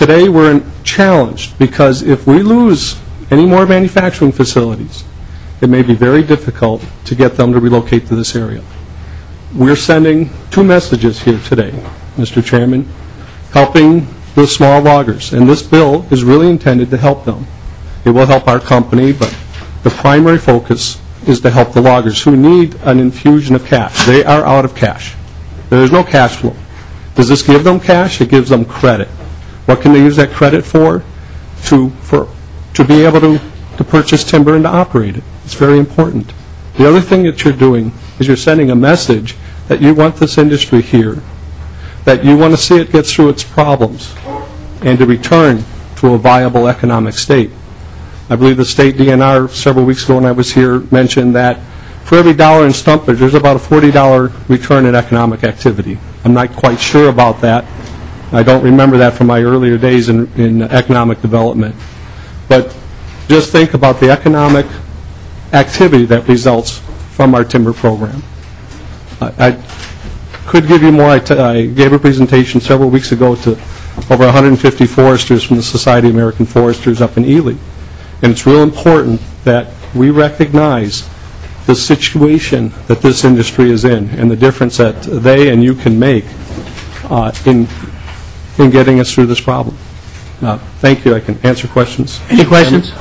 today we're in- challenged because if we lose any more manufacturing facilities, it may be very difficult to get them to relocate to this area. We're sending two messages here today, Mister Chairman, helping the small loggers, and this bill is really intended to help them. It will help our company, but the primary focus is to help the loggers who need an infusion of cash. They are out of cash. There is no cash flow. Does this give them cash? It gives them credit. What can they use that credit for? To, for, to be able to, to purchase timber and to operate it. It's very important. The other thing that you're doing is you're sending a message that you want this industry here, that you want to see it get through its problems and to return to a viable economic state. I believe the state D N R several weeks ago when I was here mentioned that for every dollar in stumpage, there's about a forty dollar return in economic activity. I'm not quite sure about that. I don't remember that from my earlier days in, in economic development. But just think about the economic activity that results from our timber program. I, I could give you more. I, t I gave a presentation several weeks ago to over one hundred fifty foresters from the Society of American Foresters up in Ely. And it's real important that we recognize the situation that this industry is in and the difference that they and you can make uh, in, in getting us through this problem. Uh, thank you. I can answer questions. Any questions?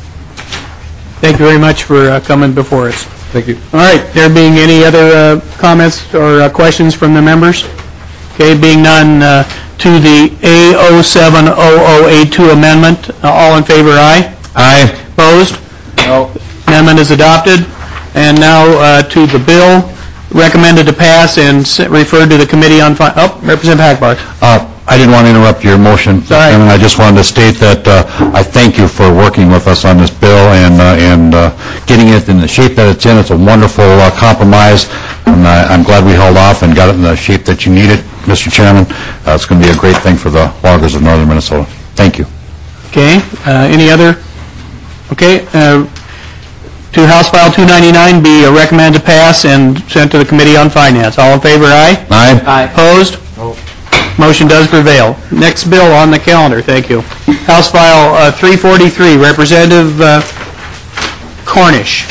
Thank you very much for uh, coming before us. Thank you. All right, there being any other uh, comments or uh, questions from the members? Okay, being none, uh, to the A zero seven zero zero eight two amendment, uh, all in favor, aye? Aye. Opposed? No. Amendment is adopted. And now uh, to the bill recommended to pass and s- referred to the Committee on, Fi- oh, Representative Hackbarth. Uh, I didn't want to interrupt your motion. Sorry. And I just wanted to state that uh, I thank you for working with us on this bill and uh, and uh, getting it in the shape that it's in. It's a wonderful uh, compromise, and I- I'm glad we held off and got it in the shape that you need it, Mister Chairman. Uh, It's going to be a great thing for the loggers of northern Minnesota. Thank you. Okay, uh, any other? Okay, uh, to House File two ninety-nine be uh, recommended to pass and sent to the Committee on Finance. All in favor, aye? Aye. Aye. Opposed? No. Motion does prevail. Next bill on the calendar, thank you. House File uh, three forty-three, Representative uh, Cornish.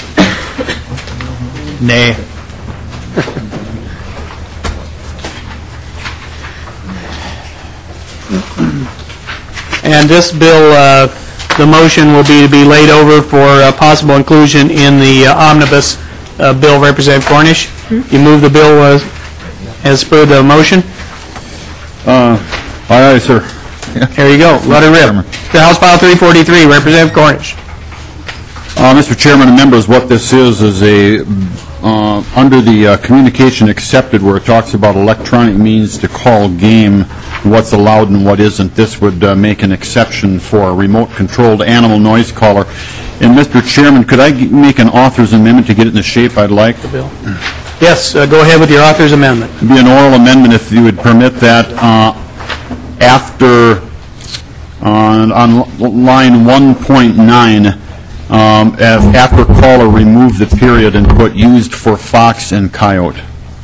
Nay. And this bill, uh, the motion will be to be laid over for uh, possible inclusion in the uh, omnibus uh, bill. Representative Cornish, you move the bill uh, as per the motion? Uh, aye, aye, sir. There you go. Let it rip. To House File three forty-three, Representative Cornish. Uh, Mister Chairman and members, what this is is a, uh, under the uh, communication accepted where it talks about electronic means to call game, what's allowed and what isn't, this would uh, make an exception for a remote-controlled animal noise caller. And Mister Chairman, could I g- make an author's amendment to get it in the shape I'd like? The bill. Yes, uh, go ahead with your author's amendment. It'd be an oral amendment if you would permit that uh, after, uh, on line one point nine, um, as after caller, remove the period and put used for fox and coyote.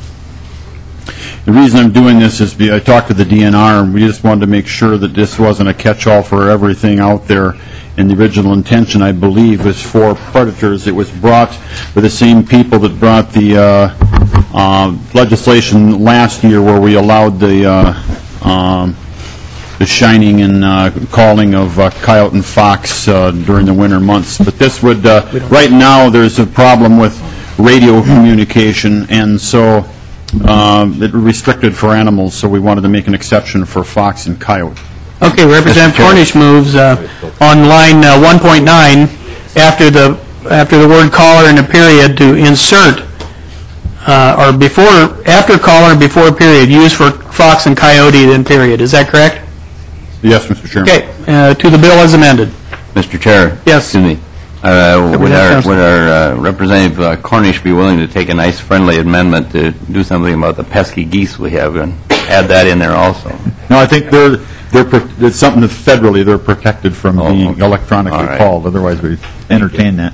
The reason I'm doing this is be, I talked to the D N R, and we just wanted to make sure that this wasn't a catch-all for everything out there. And the original intention, I believe, was for predators. It was brought by the same people that brought the uh, uh, legislation last year where we allowed the uh, um, the shining and uh, calling of uh, coyote and fox uh, during the winter months. But this would, uh, right now, there's a problem with radio communication, and so uh, it restricted for animals, so we wanted to make an exception for fox and coyote. Okay, Representative Cornish moves uh, on line uh, one point nine, after the after the word caller and a period, to insert, uh, or before, after caller and before a period, use for fox and coyote, then period. Is that correct? Yes, Mister Chairman. Okay, uh, to the bill as amended. Mister Chair. Yes. Excuse me. Uh, Would our, Representative would our uh, Representative uh, Cornish be willing to take a nice friendly amendment to do something about the pesky geese we have and add that in there also? No, I think they're, they're, pro- it's something that federally they're protected from Oh, being okay. electronically All right. called, otherwise we entertain that.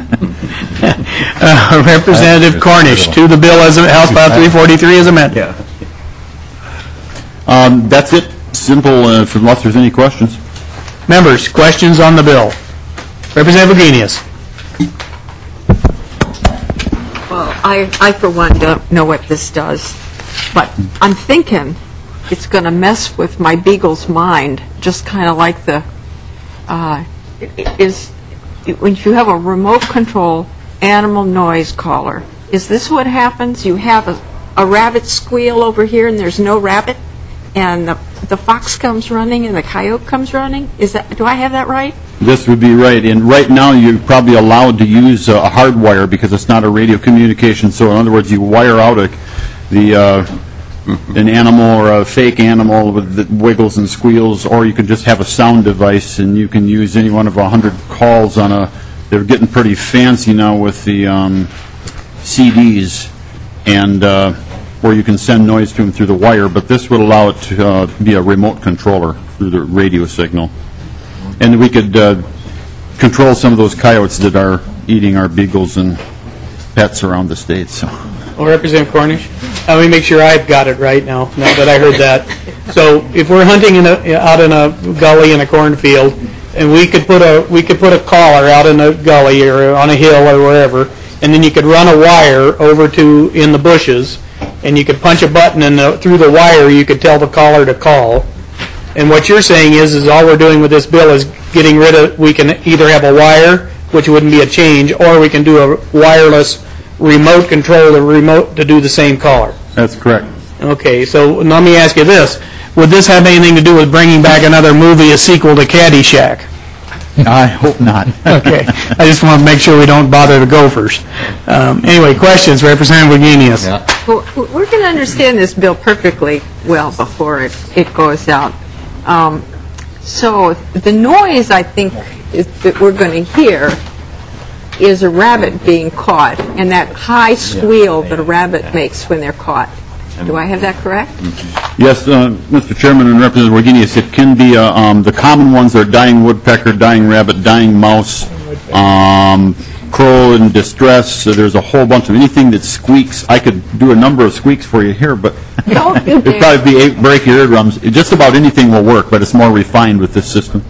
Uh, Representative Cornish, to the bill as, House File three forty-three as amended. Um, That's it. Simple, uh, if- unless there's any questions. Members, questions on the bill? Representative Wagenius. Well, I, I for one don't know what this does, but I'm thinking it's going to mess with my beagle's mind, just kind of like the, uh, is, when you have a remote control animal noise caller, is this what happens? You have a, a rabbit squeal over here and there's no rabbit, and the, the fox comes running and the coyote comes running? Is that, do I have that right? This would be right, and right now you're probably allowed to use uh, a hard wire because it's not a radio communication, so in other words, you wire out a, the, uh, an animal or a fake animal with that wiggles and squeals, or you can just have a sound device and you can use any one of a hundred calls on a, they're getting pretty fancy now with the um, C Ds, and uh, where you can send noise to them through the wire, but this would allow it to uh, be a remote controller through the radio signal. And we could uh, control some of those coyotes that are eating our beagles and pets around the state. So. Well, Representative Cornish, let me make sure I've got it right now, now that I heard that. So if we're hunting in a, out in a gully in a cornfield, and we could put a we could put a collar out in a gully or on a hill or wherever, and then you could run a wire over to in the bushes, and you could punch a button, and the, through the wire you could tell the collar to call. And what you're saying is, is all we're doing with this bill is getting rid of, we can either have a wire, which wouldn't be a change, or we can do a wireless remote control, the remote to do the same collar. That's correct. Okay, so let me ask you this. Would this have anything to do with bringing back another movie, a sequel to Caddyshack? I hope not. Okay, I just want to make sure we don't bother the Gophers. Um, anyway, questions, Representative Wagenius. Yeah. Well, we're going to understand this bill perfectly well before it, it goes out. Um, so the noise, I think, is, that we're going to hear is a rabbit being caught, and that high squeal that a rabbit makes when they're caught. Do I have that correct? Yes, uh, Mister Chairman and Representative Wagenius, it can be uh, um, the common ones are dying woodpecker, dying rabbit, dying mouse, um, crow in distress. So there's a whole bunch of anything that squeaks. I could do a number of squeaks for you here, but it'd probably be eight, break your eardrums. Just about anything will work, but it's more refined with this system.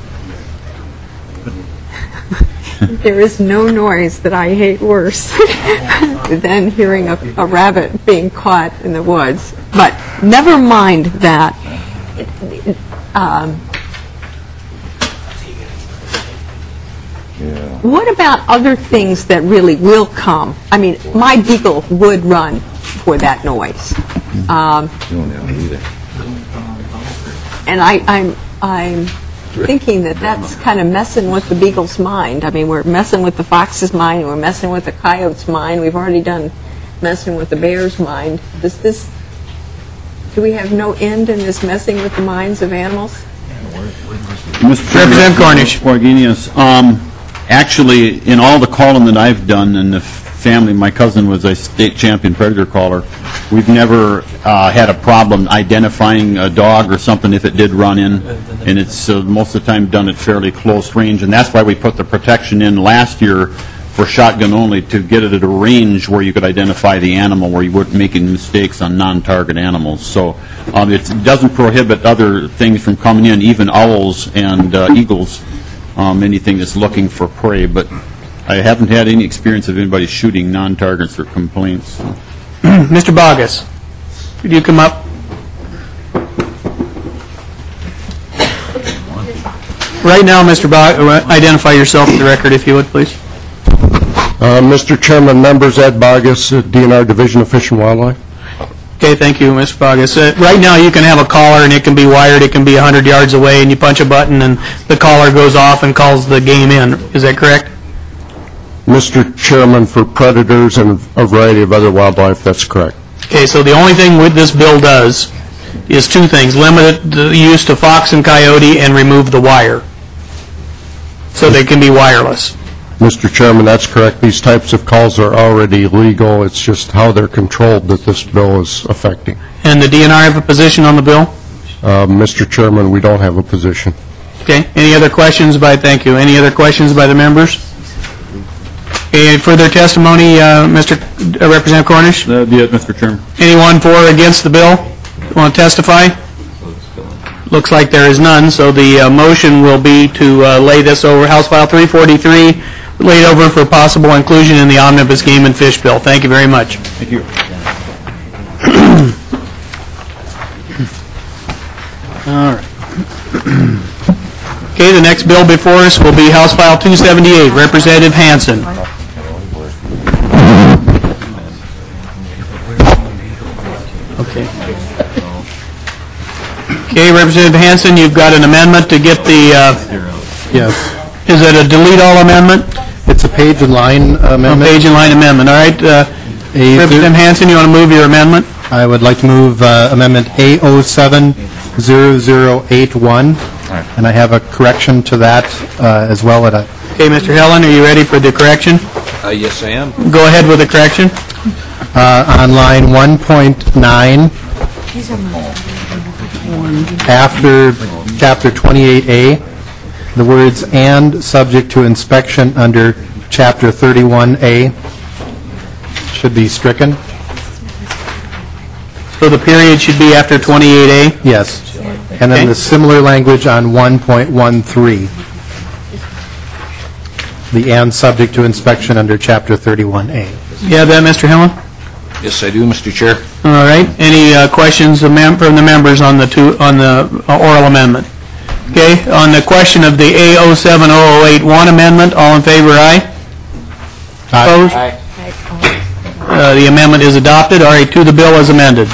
There is no noise that I hate worse than hearing a, a rabbit being caught in the woods. But never mind that. Um, what about other things that really will come? I mean, my beagle would run for that noise. Um, and I, I'm, I'm thinking that that's kind of messing with the beagle's mind. I mean, we're messing with the fox's mind, we're messing with the coyote's mind, we've already done messing with the bear's mind. Does this, do we have no end in this messing with the minds of animals? Mister Representative Cornish. Wagenius, um, actually, in all the calling that I've done, and the family, my cousin was a state champion predator caller, we've never uh, had a problem identifying a dog or something if it did run in, and it's uh, most of the time done at fairly close range, and that's why we put the protection in last year for shotgun only, to get it at a range where you could identify the animal, where you weren't making mistakes on non-target animals. So um, it doesn't prohibit other things from coming in, even owls and uh, eagles, um, anything that's looking for prey, but I haven't had any experience of anybody shooting non-targets or complaints. So. Mister Bogus, could you come up? Right now, Mister Bogus, identify yourself for the record, if you would, please. Uh, Mister Chairman, members, Ed Bogus, uh, D N R Division of Fish and Wildlife. Okay, thank you, Mister Bogus. Uh, right now, you can have a collar, and it can be wired. It can be one hundred yards away, and you punch a button, and the collar goes off and calls the game in. Is that correct? Mister Chairman, for predators and a variety of other wildlife, that's correct. Okay, so the only thing with this bill does is two things: limit the use to fox and coyote, and remove the wire, so they can be wireless. Mister Chairman, that's correct. These types of calls are already legal. It's just how they're controlled that this bill is affecting. And the D N R have a position on the bill? Uh, Mister Chairman, we don't have a position. Okay. Any other questions by, thank you. Any other questions by the members? Any further testimony, uh, Mister Uh, Representative Cornish? That would be it, Mister Chairman. Anyone for or against the bill want to testify? Looks like there is none, so the uh, motion will be to uh, lay this over, House File three forty-three, laid over for possible inclusion in the omnibus game and fish bill. Thank you very much. Thank you. All right. Okay, the next bill before us will be House File two seventy-eight, Representative Hansen. Okay. Okay, Representative Hansen, you've got an amendment to get the, uh, Yes. is it a delete all amendment? It's a page and line A amendment. page and line amendment, all right. uh, A- Representative Hansen, you want to move your amendment? I would like to move uh, Amendment A zero seven zero zero eight one, and I have a correction to that uh, as well. At a, Okay, Mister Helen, are you ready for the correction? Uh, yes, I am. Go ahead with the correction. uh, on line one point nine, after Chapter twenty-eight A, the words "and subject to inspection" under Chapter thirty-one A should be stricken. So the period should be after twenty-eight A? Yes. And then Okay. the similar language on one point one three. The "and subject to inspection" under Chapter thirty-one A. You have that, Mister Helen? Yes, I do, Mister Chair. All right. Any uh, questions of mem- from the members on the two, on the uh, oral amendment? Okay, on the question of the A zero seven zero zero eight one amendment, all in favor, aye? Opposed? Uh, The amendment is adopted. All right, to the bill as amended.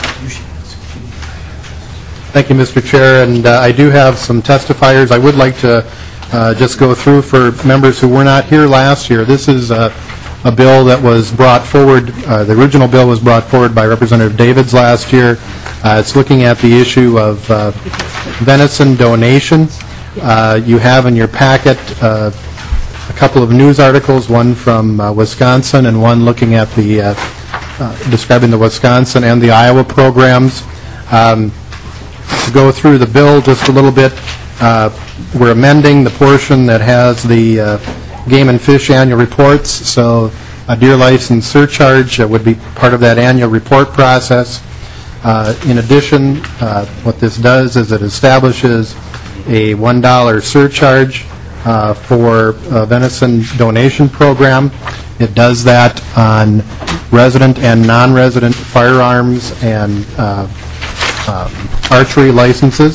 Thank you, Mister Chair, and uh, I do have some testifiers. I would like to uh, just go through for members who were not here last year. This is uh, a bill that was brought forward, uh, the original bill was brought forward by Representative Davids last year. Uh, It's looking at the issue of uh, venison donation. Uh, You have in your packet uh, a couple of news articles, one from uh, Wisconsin and one looking at the, uh, uh, describing the Wisconsin and the Iowa programs. Um, To go through the bill just a little bit, uh, we're amending the portion that has the uh, game and fish annual reports, so a deer license surcharge uh, would be part of that annual report process. Uh, In addition, uh, what this does is it establishes a one dollar surcharge uh, for a venison donation program. It does that on resident and non-resident firearms and uh, um, archery licenses.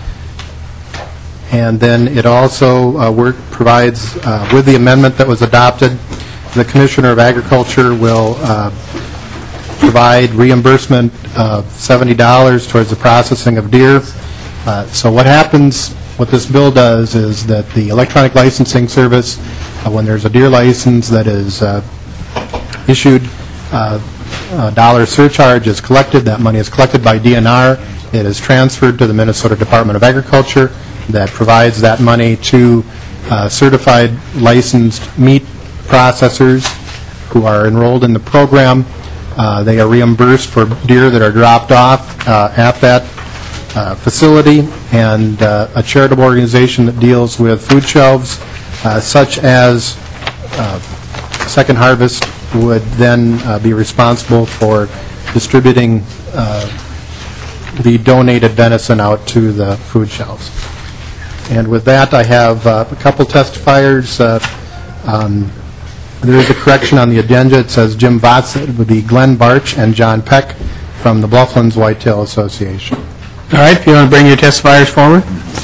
And then it also uh, work, provides, uh, with the amendment that was adopted, the Commissioner of Agriculture will uh, provide reimbursement of seventy dollars towards the processing of deer. Uh, So what happens, what this bill does is that the electronic licensing service, uh, when there's a deer license that is uh, issued, uh, a dollar surcharge is collected. That money is collected by D N R. It is transferred to the Minnesota Department of Agriculture that provides that money to uh, certified licensed meat processors who are enrolled in the program. Uh, They are reimbursed for deer that are dropped off uh, at that uh, facility, and uh, a charitable organization that deals with food shelves, uh, such as uh, Second Harvest, would then uh, be responsible for distributing uh, the donated venison out to the food shelves. And with that, I have uh, a couple testifiers. Uh, um, There is a correction on the agenda. It says Jim Vatz. It would be Glenn Barch and John Peck from the Blufflands Whitetail Association. All right, if you want to bring your testifiers forward.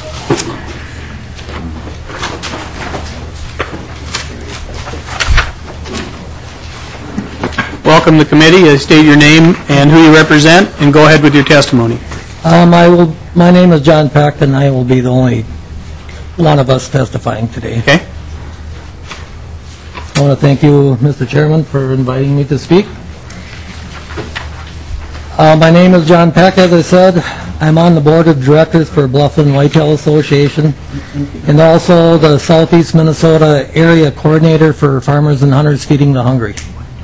Welcome to the committee. Uh, State your name and who you represent, and go ahead with your testimony. Um, I will, my name is John Peck, and I will be the only one of us testifying today. Okay? I want to thank you, Mister Chairman, for inviting me to speak. Uh, my name is John Peck, as I said. I'm on the board of directors for Bluffland Whitetail Association, and also the Southeast Minnesota Area Coordinator for Farmers and Hunters Feeding the Hungry.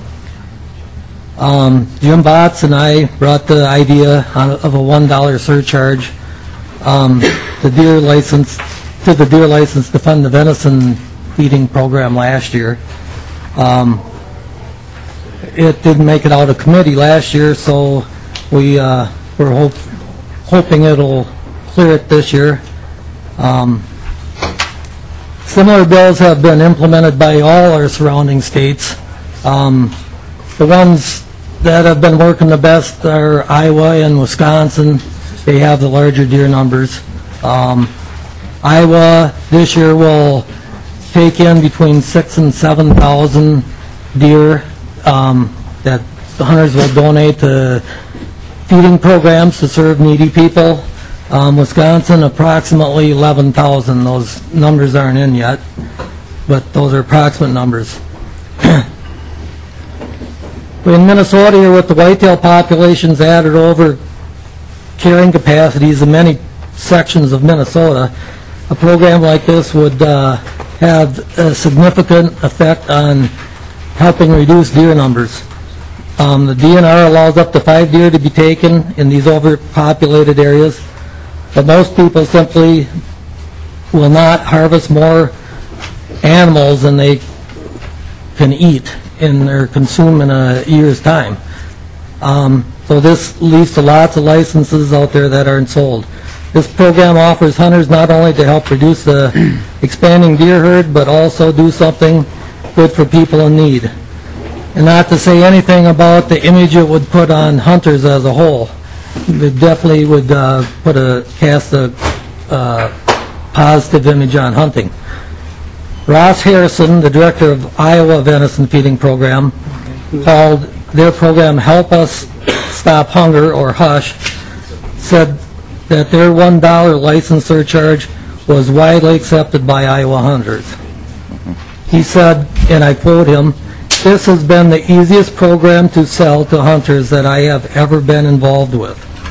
Um, Jim Botts and I brought the idea on, of a one dollar surcharge um, the deer license, to the deer license to fund the venison feeding program last year. Um, it didn't make it out of committee last year, so we uh, we're hope, hoping it'll clear it this year. Um, Similar bills have been implemented by all our surrounding states. Um, The ones that have been working the best are Iowa and Wisconsin. They have the larger deer numbers. Um, Iowa this year will take in between six and seven thousand deer um, that the hunters will donate to feeding programs to serve needy people. Um, Wisconsin, approximately eleven thousand. Those numbers aren't in yet, but those are approximate numbers. In Minnesota, here with the whitetail populations added over carrying capacities in many sections of Minnesota, a program like this would uh, have a significant effect on helping reduce deer numbers. Um, the D N R allows up to five deer to be taken in these overpopulated areas, but most people simply will not harvest more animals than they can eat in or consume in a year's time. Um, so this leads to lots of licenses out there that aren't sold. This program offers hunters not only to help reduce the expanding deer herd, but also do something good for people in need. And not to say anything about the image it would put on hunters as a whole. It definitely would uh, put a cast a uh, positive image on hunting. Ross Harrison, the director of Iowa Venison Feeding Program, called their program Help Us Stop Hunger, or HUSH, said that their one dollar license surcharge was widely accepted by Iowa hunters. He said, and I quote him, "This has been the easiest program to sell to hunters that I have ever been involved with."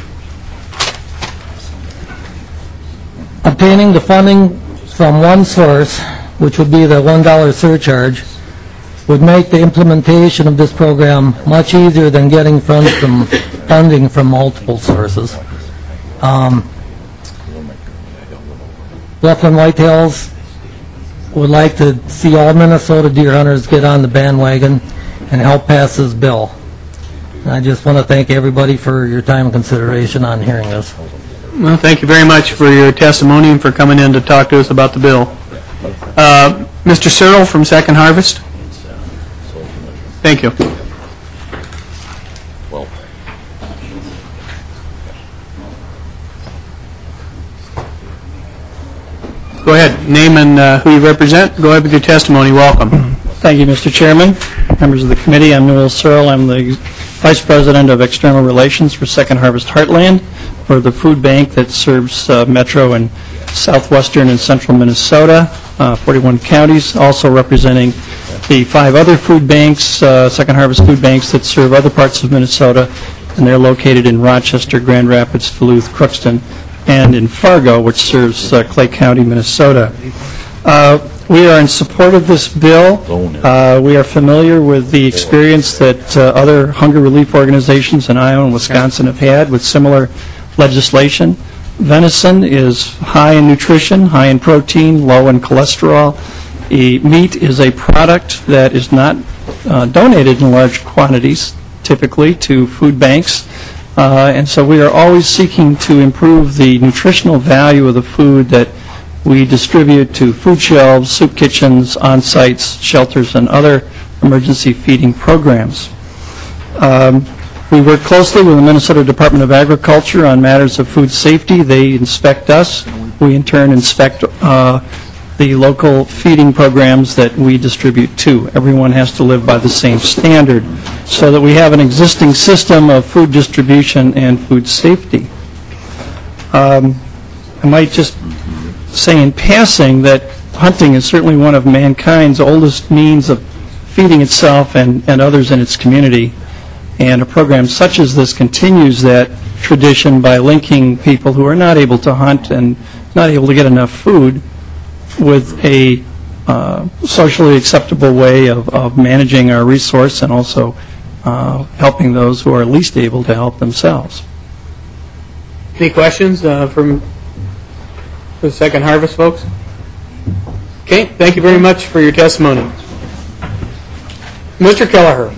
Obtaining the funding from one source, which would be the one dollar surcharge, would make the implementation of this program much easier than getting funds from funding from multiple sources. Um, Bluffton Whitetails would like to see all Minnesota deer hunters get on the bandwagon and help pass this bill. And I just want to thank everybody for your time and consideration on hearing this. Well, thank you very much for your testimony and for coming in to talk to us about the bill. Uh, Mister Searle from Second Harvest. Thank you. Go ahead. Name and uh, who you represent. Go ahead with your testimony. Welcome. Thank you, Mister Chairman, members of the committee. I'm Newell Searle. I'm the Vice President of External Relations for Second Harvest Heartland, for the food bank that serves uh, Metro and southwestern and central Minnesota, uh, forty-one counties, also representing the five other food banks, uh, Second Harvest food banks that serve other parts of Minnesota, and they're located in Rochester, Grand Rapids, Duluth, Crookston, and in Fargo, which serves uh, Clay County, Minnesota. Uh, we are in support of this bill. Uh, we are familiar with the experience that uh, other hunger relief organizations in Iowa and Wisconsin have had with similar legislation. Venison is high in nutrition, high in protein, low in cholesterol. E, meat is a product that is not uh, donated in large quantities, typically, to food banks. Uh, and so we are always seeking to improve the nutritional value of the food that we distribute to food shelves, soup kitchens, on-sites, shelters, and other emergency feeding programs. Um, We work closely with the Minnesota Department of Agriculture on matters of food safety. They inspect us. We, in turn, inspect uh, the local feeding programs that we distribute to. Everyone has to live by the same standard so that we have an existing system of food distribution and food safety. Um, I might just say in passing that hunting is certainly one of mankind's oldest means of feeding itself and, and others in its community. And a program such as this continues that tradition by linking people who are not able to hunt and not able to get enough food with a uh, socially acceptable way of, of managing our resource and also uh, helping those who are least able to help themselves. Any questions uh, from the Second Harvest folks? Okay, thank you very much for your testimony. Mister Kelleher.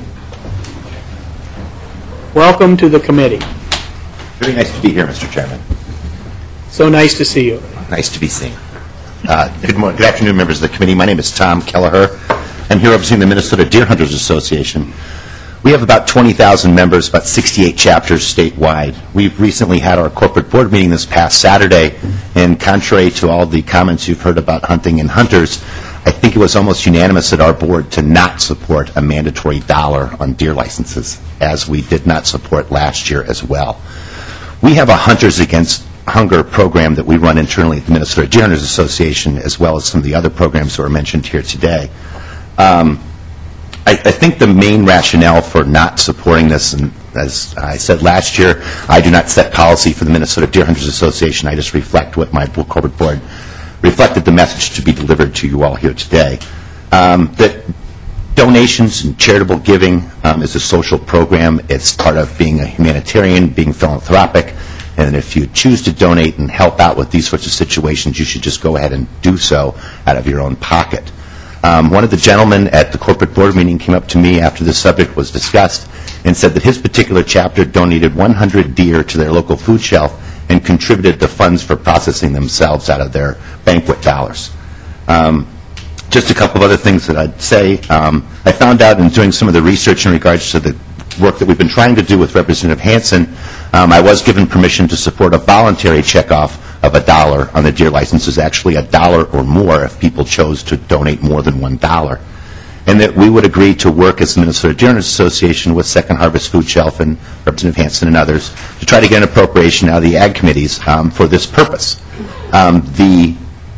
Welcome to the committee. Very nice to be here, Mister Chairman. So nice to see you. Nice to be seen. Uh, Good morning, good afternoon, members of the committee. My name is Tom Kelleher. I'm here representing the Minnesota Deer Hunters Association. We have about twenty thousand members, about sixty-eight chapters statewide. We've recently had our corporate board meeting this past Saturday, and contrary to all the comments you've heard about hunting and hunters, I think it was almost unanimous at our board to not support a mandatory dollar on deer licenses, as we did not support last year as well. We have a Hunters Against Hunger program that we run internally at the Minnesota Deer Hunters Association, as well as some of the other programs that were mentioned here today. Um, I, I think the main rationale for not supporting this, and as I said last year, I do not set policy for the Minnesota Deer Hunters Association. I just reflect what my corporate board reflected the message to be delivered to you all here today. Um, that donations and charitable giving um, is a social program. It's part of being a humanitarian, being philanthropic, and if you choose to donate and help out with these sorts of situations, you should just go ahead and do so out of your own pocket. Um, one of the gentlemen at the corporate board meeting came up to me after this subject was discussed and said that his particular chapter donated one hundred deer to their local food shelf and contributed the funds for processing themselves out of their banquet dollars. Um, just a couple of other things that I'd say. Um, I found out in doing some of the research in regards to the work that we've been trying to do with Representative Hansen, um, I was given permission to support a voluntary checkoff of a dollar on the deer licenses, actually a dollar or more if people chose to donate more than one dollar. And that we would agree to work as the Minnesota Deer Hunters Association with Second Harvest Food Shelf and Representative Hansen and others to try to get an appropriation out of the ag committees um, for this purpose. Um, the,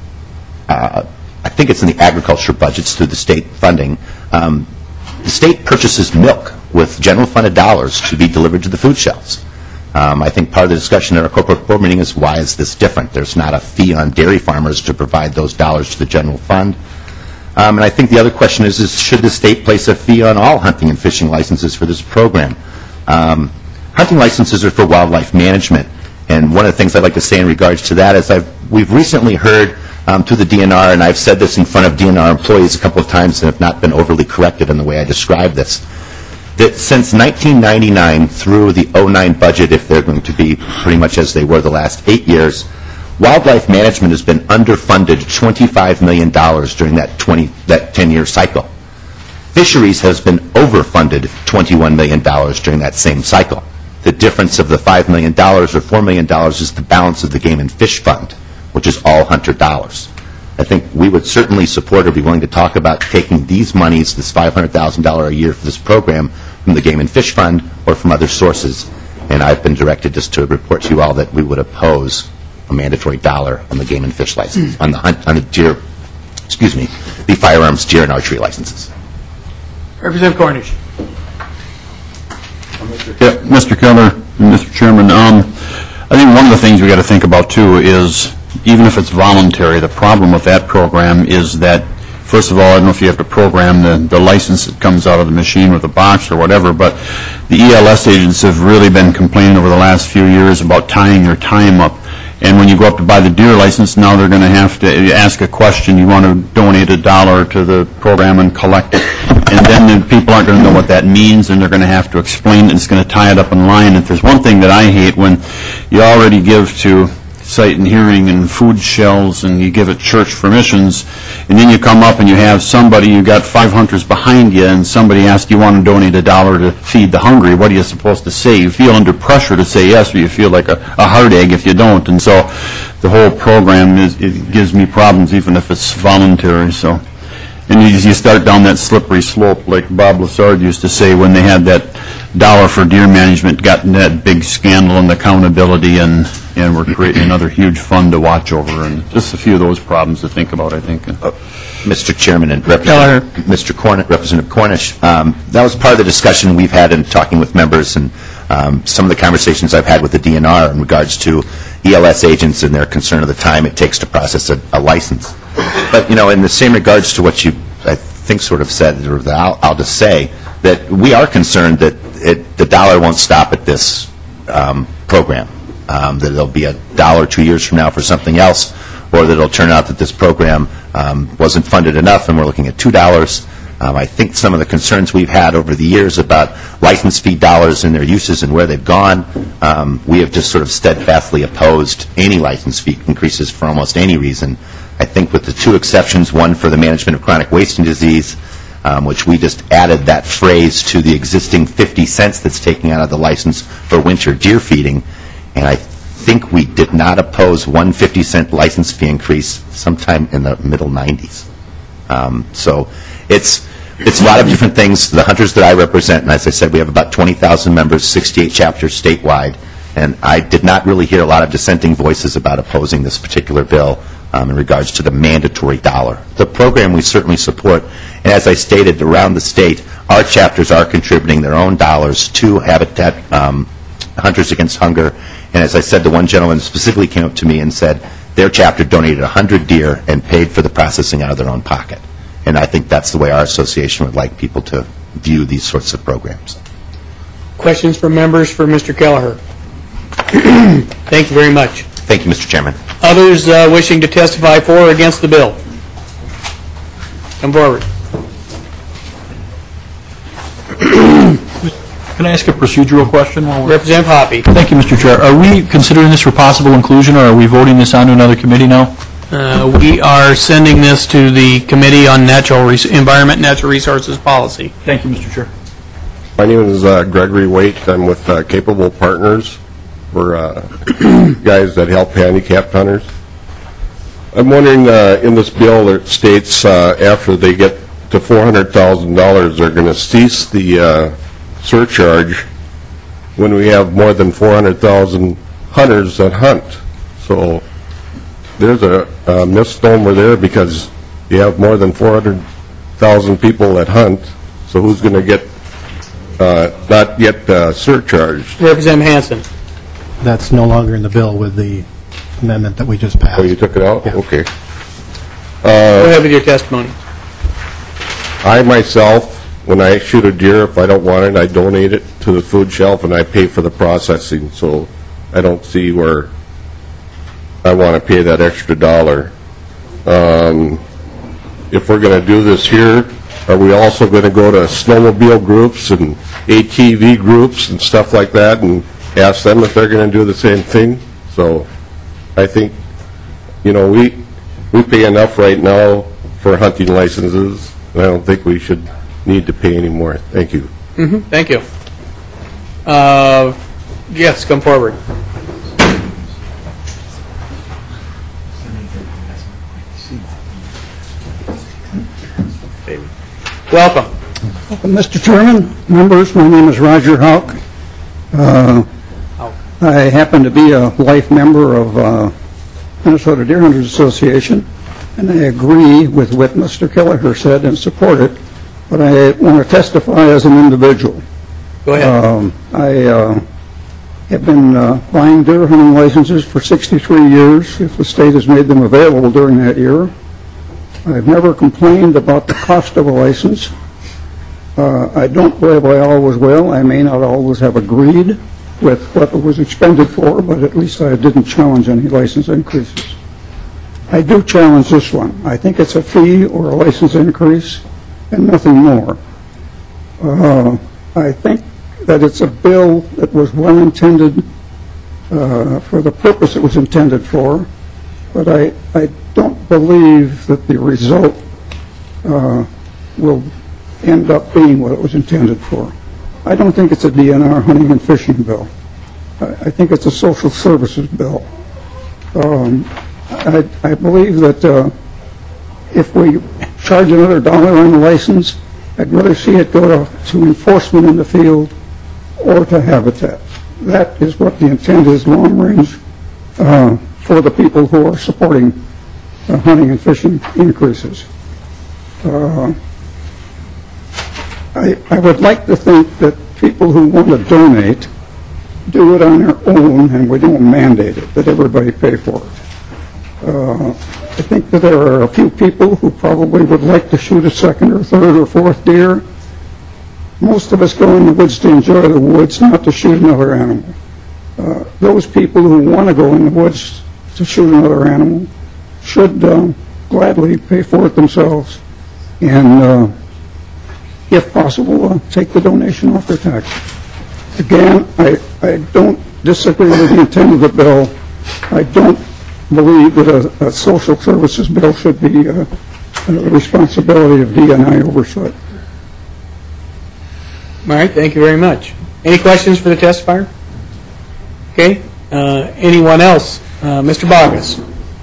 uh, I think it's in the agriculture budgets through the state funding. Um, the state purchases milk with general funded dollars to be delivered to the food shelves. Um, I think part of the discussion at our corporate board meeting is why is this different? There's not a fee on dairy farmers to provide those dollars to the general fund. Um, and I think the other question is, is should the state place a fee on all hunting and fishing licenses for this program? Um, hunting licenses are for wildlife management, and one of the things I'd like to say in regards to that is I've, we've recently heard um, through the D N R, and I've said this in front of D N R employees a couple of times and have not been overly corrected in the way I describe this, that since nineteen ninety-nine through the oh nine budget, if they're going to be pretty much as they were the last eight years, wildlife management has been underfunded twenty-five million dollars during that twenty that ten-year cycle. Fisheries has been overfunded twenty-one million dollars during that same cycle. The difference of the five million dollars or four million dollars is the balance of the Game and Fish Fund, which is all hunter dollars. I think we would certainly support or be willing to talk about taking these monies, this five hundred thousand dollars a year for this program, from the Game and Fish Fund or from other sources. And I've been directed just to report to you all that we would oppose a mandatory dollar on the game and fish license, on the hunt, on the deer, excuse me, the firearms, deer, and archery licenses. Representative Cornish. Yeah, Mister Keller, Mister Chairman, um, I think one of the things we got to think about too is, even if it's voluntary, the problem with that program is that, first of all, I don't know if you have to program the, the license that comes out of the machine with the box or whatever, but the E L S agents have really been complaining over the last few years about tying their time up. And when you go up to buy the deer license, now they're going to have to ask a question. You want to donate a dollar to the program and collect it. And then the people aren't going to know what that means, and they're going to have to explain it, and it's going to tie it up in line. If there's one thing that I hate, when you already give to Sight and Hearing and food shells, and you give it church for missions, and then you come up and you have somebody, you got five hunters behind you, and somebody asks, you want to donate a dollar to feed the hungry, what are you supposed to say? You feel under pressure to say yes, but you feel like a, a hard egg if you don't, and so the whole program is, it gives me problems even if it's voluntary, so. And you, you start down that slippery slope, like Bob Lassard used to say when they had that dollar for deer management, got in that big scandal and accountability, and, and we're creating another huge fund to watch over, and just a few of those problems to think about, I think. Uh, Mister Chairman and Representative, Mister Corn, Representative Cornish, um, that was part of the discussion we've had in talking with members, and um, some of the conversations I've had with the D N R in regards to E L S agents and their concern of the time it takes to process a, a license. But, you know, in the same regards to what you, I think, sort of said, or the, I'll, I'll just say that we are concerned that it, the dollar won't stop at this um, program, um, that there'll be a dollar two years from now for something else, or that it'll turn out that this program um, wasn't funded enough and we're looking at two dollars. Um, I think some of the concerns we've had over the years about license fee dollars and their uses and where they've gone, um, we have just sort of steadfastly opposed any license fee increases for almost any reason. I think with the two exceptions, one for the management of chronic wasting disease, um, which we just added that phrase to the existing fifty cents that's taken out of the license for winter deer feeding, and I think we did not oppose one fifty cent license fee increase sometime in the middle nineties. Um, so it's it's a lot of different things. The hunters that I represent, and as I said, we have about twenty thousand members, sixty-eight chapters statewide, and I did not really hear a lot of dissenting voices about opposing this particular bill um, in regards to the mandatory dollar. The program we certainly support, and as I stated, around the state, our chapters are contributing their own dollars to Habitat um, Hunters Against Hunger. And as I said, the one gentleman specifically came up to me and said their chapter donated one hundred deer and paid for the processing out of their own pocket. And I think that's the way our association would like people to view these sorts of programs. Questions from members for Mister Kelleher? Thank you very much. Thank you, Mister Chairman. Others uh, wishing to testify for or against the bill? Come forward. Can I ask a procedural question? While we're Representative Hoppe. Thank you, Mister Chair. Are we considering this for possible inclusion, or are we voting this on to another committee now? Uh, we are sending this to the Committee on Natural Res Environment and Natural Resources Policy. Thank you, Mister Chair. My name is uh, Gregory Waite. I'm with uh, Capable Partners. We're uh, guys that help handicapped hunters. I'm wondering, uh, in this bill it states uh, after they get to four hundred thousand dollars, they're going to cease the uh, surcharge when we have more than four hundred thousand hunters that hunt. So there's a, a misnomer there, because you have more than four hundred thousand people that hunt, so who's going to get uh, not get uh, surcharged? Representative Hansen. That's no longer in the bill with the amendment that we just passed. Oh, you took it out? Yeah. Okay. Go ahead with your testimony. I myself, when I shoot a deer, if I don't want it, I donate it to the food shelf and I pay for the processing. So I don't see where I want to pay that extra dollar. Um, if we're going to do this here, are we also going to go to snowmobile groups and A T V groups and stuff like that and ask them if they're going to do the same thing? So I think, you know, we we pay enough right now for hunting licenses, and I don't think we should need to pay any more. Thank you. Mm-hmm. Thank you. Uh, yes, come forward. Welcome. Welcome, Mister Chairman, members. My name is Roger Houck. Uh, I happen to be a life member of uh, Minnesota Deer Hunters Association, and I agree with what Mister Kelleher said and support it, but I want to testify as an individual. Go ahead. Um, I uh, have been uh, buying deer hunting licenses for sixty-three years, if the state has made them available during that year. I've never complained about the cost of a license. Uh, I don't believe I always will. I may not always have agreed with what it was expended for, but at least I didn't challenge any license increases. I do challenge this one. I think it's a fee or a license increase and nothing more. Uh, I think that it's a bill that was well intended uh, for the purpose it was intended for, but I, I don't believe that the result uh, will end up being what it was intended for. I don't think it's a D N R hunting and fishing bill. I, I think it's a social services bill. Um, I, I believe that uh, if we charge another dollar on the license, I'd rather see it go to, to enforcement in the field or to habitat. That is what the intent is, long range, uh, for the people who are supporting uh, hunting and fishing increases. Uh, I, I would like to think that people who want to donate do it on their own and we don't mandate it, that everybody pay for it. Uh, I think that there are a few people who probably would like to shoot a second or third or fourth deer. Most of us go in the woods to enjoy the woods, not to shoot another animal. Uh, those people who want to go in the woods to shoot another animal should uh, gladly pay for it themselves and uh, if possible, uh, take the donation off their tax. Again, I, I don't disagree with the intent of the bill. I don't believe that a, a social services bill should be uh, the responsibility of D N I oversight. All right, thank you very much. Any questions for the testifier? Okay, uh, anyone else? Uh, Mister Bogus.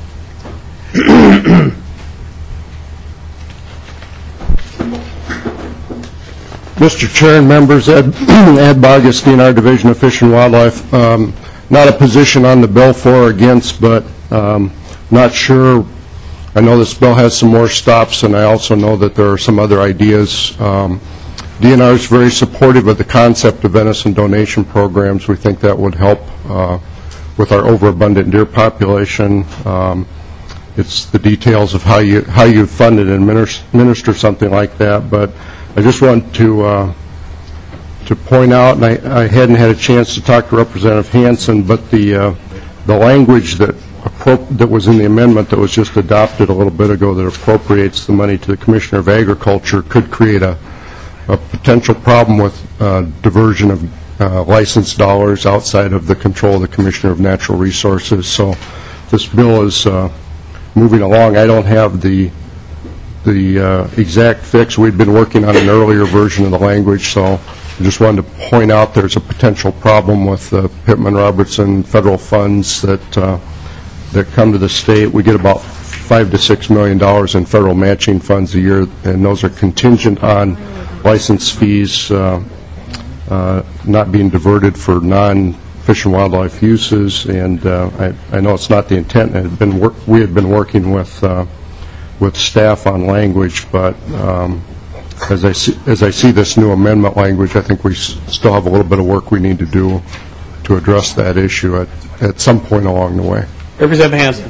Mister Chair and members, Ed, Ed Bogus, D N R Division of Fish and Wildlife. Um, not a position on the bill for or against, but um, not sure. I know this bill has some more stops, and I also know that there are some other ideas. Um, D N R is very supportive of the concept of venison donation programs. We think that would help uh, with our overabundant deer population. Um, it's the details of how you how you fund it and administer something like that, but I just want to uh, to point out, and I, I hadn't had a chance to talk to Representative Hansen, but the uh, the language that that was in the amendment that was just adopted a little bit ago that appropriates the money to the Commissioner of Agriculture could create a, a potential problem with uh, diversion of uh, licensed dollars outside of the control of the Commissioner of Natural Resources. So this bill is uh, moving along. I don't have the the uh, exact fix. We'd been working on an earlier version of the language, so I just wanted to point out there's a potential problem with the Pittman-Robertson federal funds that uh, that come to the state. We get about five to six million dollars in federal matching funds a year, and those are contingent on license fees uh, uh, not being diverted for non-fish and wildlife uses. And uh, I, I know it's not the intent. And it had been wor we had been working with uh, with staff on language, but um, as I see as I see this new amendment language, I think we s still have a little bit of work we need to do to address that issue at at some point along the way. Representative Hansen.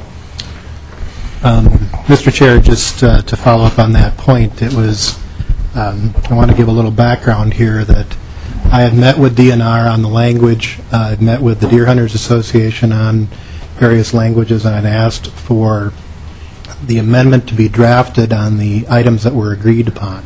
Um, Mister Chair, just uh, to follow up on that point, it was, um, I want to give a little background here that I had met with D N R on the language. uh, I'd met with the Deer Hunters Association on various languages, and I'd asked for the amendment to be drafted on the items that were agreed upon.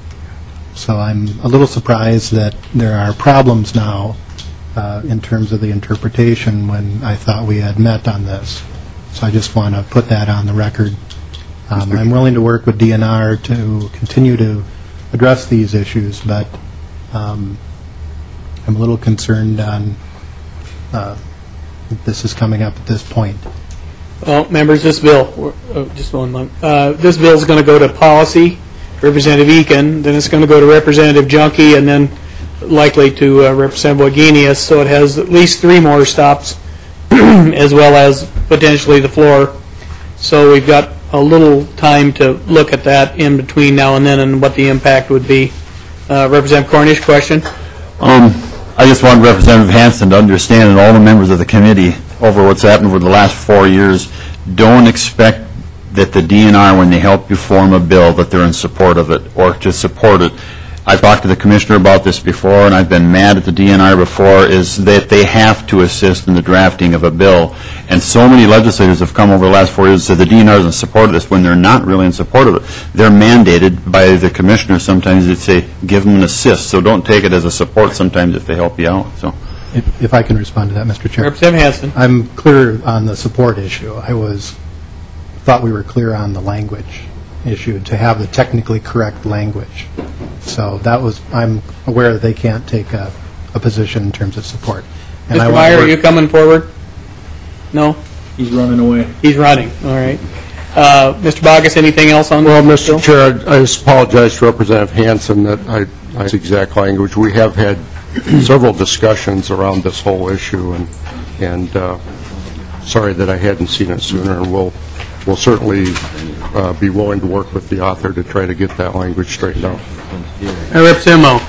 So I'm a little surprised that there are problems now Uh, in terms of the interpretation when I thought we had met on this. So I just want to put that on the record. Um, I'm willing to work with D N R to continue to address these issues, but um, I'm a little concerned on uh, this is coming up at this point. Well, members, this bill, uh, just one month, uh, this bill is going to go to policy, Representative Eakin, then it's going to go to Representative Junkie, and then likely to uh, Representative Wagenius, so it has at least three more stops, as well as potentially the floor. So we've got a little time to look at that in between now and then and what the impact would be. Uh, Representative Cornish, question? Um, I just want Representative Hansen to understand, and all the members of the committee, over what's happened over the last four years, don't expect that the D N R, when they help you form a bill, that they're in support of it or to support it. I've talked to the Commissioner about this before, and I've been mad at the D N R before, is that they have to assist in the drafting of a bill. And so many legislators have come over the last four years and said the D N R is in support of this when they're not really in support of it. They're mandated by the Commissioner sometimes to say, give them an assist. So don't take it as a support sometimes if they help you out. So, If, if I can respond to that, Mister Chair. Representative Hansen. I'm clear on the support issue. I was, thought we were clear on the language issue, to have the technically correct language. So that was, I'm aware that they can't take a, a position in terms of support. And Mister Meyer, are you coming forward? No? He's running away. He's running, all right. Uh, Mister Bogus, anything else on Well, this Mister bill? Chair, I I just apologize to Representative Hansen that I, I exact language. We have had several discussions around this whole issue, and and uh, sorry that I hadn't seen it sooner, and we'll we'll certainly uh, be willing to work with the author to try to get that language straightened out. Uh, Representative Moe.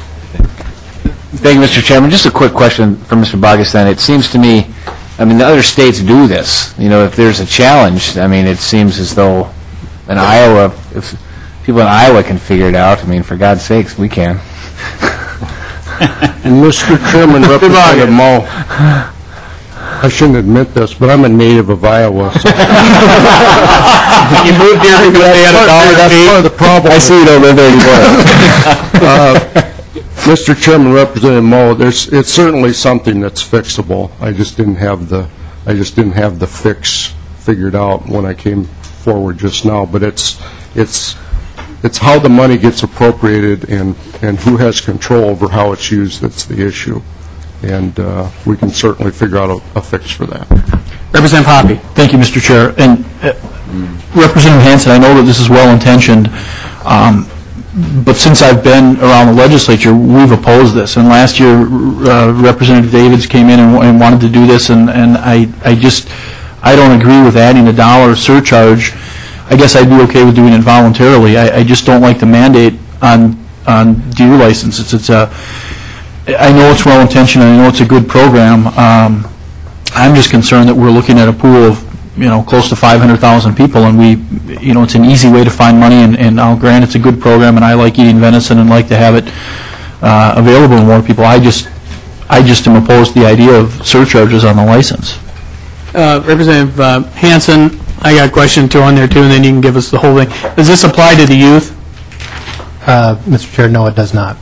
Thank you, Mister Chairman. Just a quick question for Mister Bogus then. It seems to me, I mean, the other states do this. You know, if there's a challenge, I mean, it seems as though in Iowa, if people in Iowa can figure it out, I mean, for God's sakes, we can. And Mister Chairman, Representative Moe, I shouldn't admit this, but I'm a native of Iowa. So. You moved here because they had a dollar That's fee? part of the problem. I see you don't live there anymore. Uh, Mister Chairman, Representative Moe, there's, it's certainly something that's fixable. I just didn't have the, I just didn't have the fix figured out when I came forward just now. But it's, it's, it's how the money gets appropriated and, and who has control over how it's used that's the issue. And uh, we can certainly figure out a, a fix for that. Representative Hoppe. Thank you, Mister Chair. And uh, Representative Hanson, I know that this is well-intentioned, um, but since I've been around the legislature, we've opposed this. And last year, uh, Representative Davids came in and, and wanted to do this, and, and I, I just, I don't agree with adding a dollar surcharge. I guess I'd be okay with doing it voluntarily. I, I just don't like the mandate on on deer licenses. It's a, I know it's well-intentioned, and I know it's a good program. Um, I'm just concerned that we're looking at a pool of, you know, close to five hundred thousand people, and we, you know, it's an easy way to find money, and, and I'll grant it's a good program, and I like eating venison and like to have it uh, available to more people. I just, I just am opposed to the idea of surcharges on the license. Uh, Representative uh, Hanson, I got a question too on there too, and then you can give us the whole thing. Does this apply to the youth? Uh, Mister Chair, no, it does not.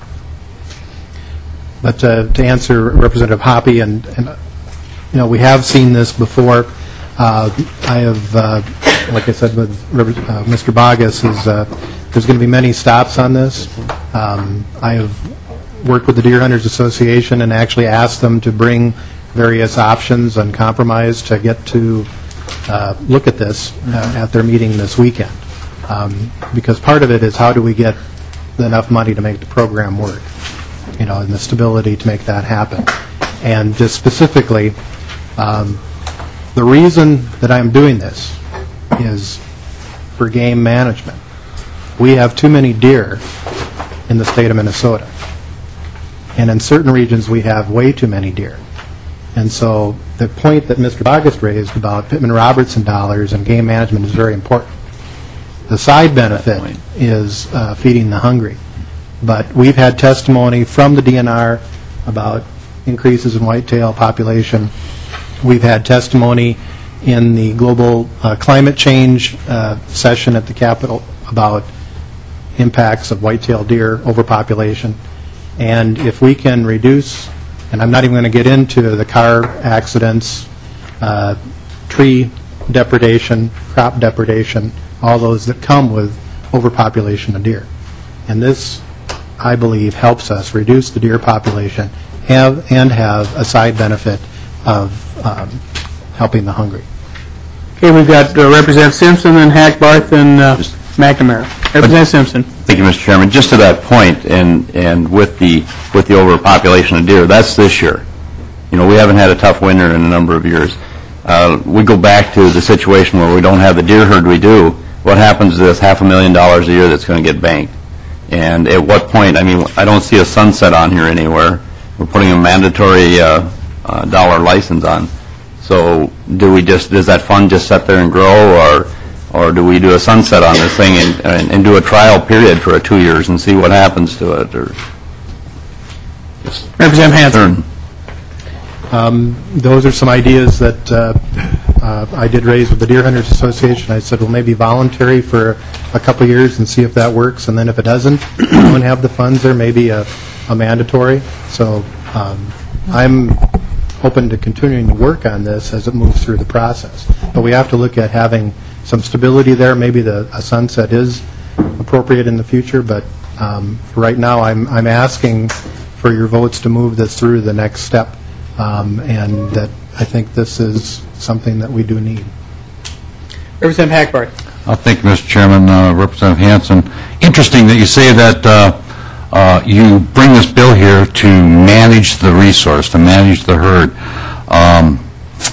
But uh, to answer Representative Hoppe, and, and you know, we have seen this before. Uh, I have, uh, like I said with uh, Mister Bogus, is uh, there's going to be many stops on this. Um, I have worked with the Deer Hunters Association and actually asked them to bring various options and compromise to get to uh, look at this uh, at their meeting this weekend. Um, because part of it is how do we get enough money to make the program work, you know, and the stability to make that happen. And just specifically, um, the reason that I'm doing this is for game management. We have too many deer in the state of Minnesota. And in certain regions, we have way too many deer. And so the point that Mister Bogus raised about Pittman-Robertson dollars and game management is very important. The side benefit is uh, feeding the hungry. But we've had testimony from the D N R about increases in whitetail population. We've had testimony in the global uh, climate change uh, session at the Capitol about impacts of whitetail deer overpopulation. And if we can reduce, and I'm not even going to get into the car accidents, uh, tree depredation, crop depredation, all those that come with overpopulation of deer. And this, I believe, helps us reduce the deer population have, and have a side benefit of um, helping the hungry. Okay, we've got uh, Representative Simpson, and Hackbarth, and uh, McNamara. Representative Simpson. Thank you, Mister Chairman. Just to that point, and and with the with the overpopulation of deer, that's this year. You know, we haven't had a tough winter in a number of years. Uh, we go back to the situation where we don't have the deer herd we do. What happens to this half a million dollars a year that's going to get banked? And at what point? I mean, I don't see a sunset on here anywhere. We're putting a mandatory uh, uh, dollar license on. So do we just, does that fund just sit there and grow, or or do we do a sunset on this thing and, and, and do a trial period for a two years and see what happens to it? Or Representative Hanson. Um, those are some ideas that uh, uh, I did raise with the Deer Hunters Association. I said, well, maybe voluntary for a couple of years and see if that works, and then if it doesn't, we don't have the funds there, maybe a, a mandatory. So um, I'm open to continuing to work on this as it moves through the process. But we have to look at having some stability there. Maybe the a sunset is appropriate in the future, but um, for right now, I'm, I'm asking for your votes to move this through the next step. Um, and that I think this is something that we do need. Representative Hackbarth. Uh, thank you, Mister Chairman. Uh, Representative Hanson. Interesting that you say that uh, uh, you bring this bill here to manage the resource, to manage the herd. Um,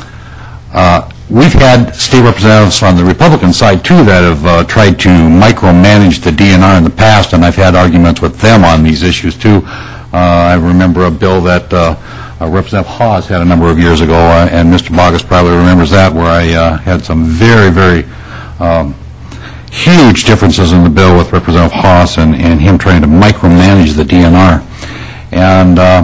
uh, we've had state representatives on the Republican side, too, that have uh, tried to micromanage the D N R in the past, and I've had arguments with them on these issues, too. Uh, I remember a bill that uh, uh, Representative Hawes had a number of years ago, uh, and Mister Bogus probably remembers that, where I uh, had some very, very um, huge differences in the bill with Representative Hawes and, and him trying to micromanage the D N R. And uh,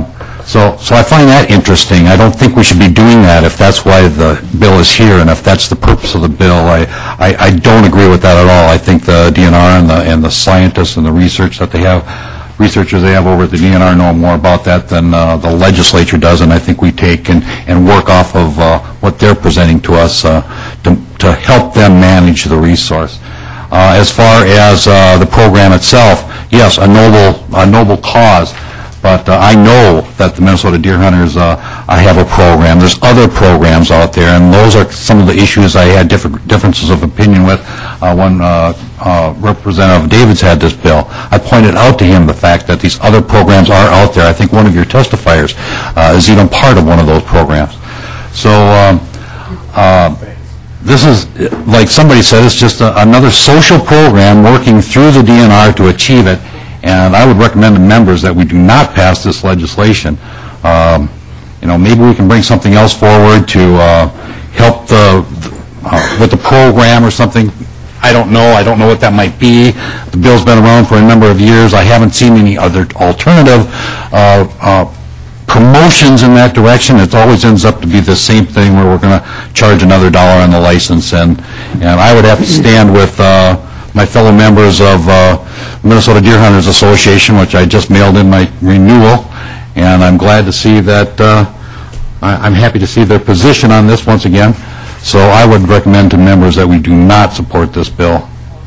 So, so I find that interesting. I don't think we should be doing that if that's why the bill is here, and if that's the purpose of the bill. I, I, I don't agree with that at all. I think the D N R and the, and the scientists and the research that they have, researchers they have over at the D N R know more about that than uh, the legislature does, and I think we take and, and work off of uh, what they're presenting to us uh, to, to help them manage the resource. Uh, as far as uh, the program itself, yes, a noble, a noble cause. But uh, I know that the Minnesota Deer Hunters, uh, I have a program. There's other programs out there, and those are some of the issues I had different differences of opinion with uh, when uh, uh, Representative Davids had this bill. I pointed out to him the fact that these other programs are out there. I think one of your testifiers uh, is even part of one of those programs. So um, uh, this is, like somebody said, it's just a, another social program working through the D N R to achieve it. And I would recommend to members that we do not pass this legislation. Um, you know, maybe we can bring something else forward to uh, help the, uh, with the program or something. I don't know. I don't know what that might be. The bill's been around for a number of years. I haven't seen any other alternative uh, uh, promotions in that direction. It always ends up to be the same thing where we're going to charge another dollar on the license. And, and I would have to stand with uh, my fellow members of uh, Minnesota Deer Hunters Association, which I just mailed in my renewal, and I'm glad to see that, uh, I, I'm happy to see their position on this once again. So I would recommend to members that we do not support this bill.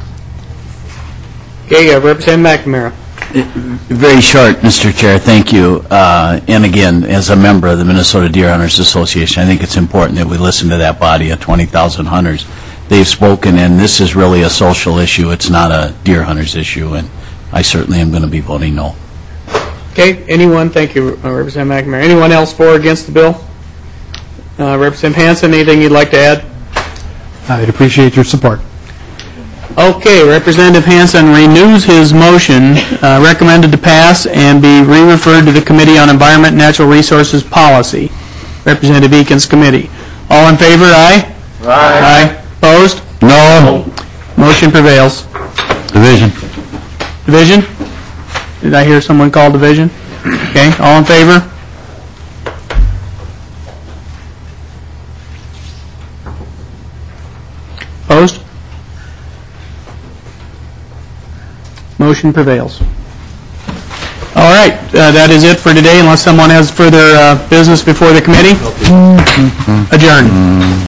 Okay, uh, Representative McNamara. Very short, Mister Chair, thank you. Uh, and again, as a member of the Minnesota Deer Hunters Association, I think it's important that we listen to that body of twenty thousand hunters. They've spoken, and this is really a social issue. It's not a deer hunters issue, and I certainly am going to be voting no. Okay, anyone, thank you, uh, Representative McNamara. Anyone else for or against the bill? Uh, Representative Hansen, anything you'd like to add? I'd appreciate your support. Okay, Representative Hansen renews his motion, uh, recommended to pass and be re-referred to the Committee on Environment and Natural Resources Policy. Representative Eakins' committee. All in favor, aye? Aye. Aye. Opposed? No. Motion prevails. Division. Division? Did I hear someone call division? Okay, all in favor? Opposed? Motion prevails. All right, uh, that is it for today, unless someone has further uh, business before the committee. Adjourned.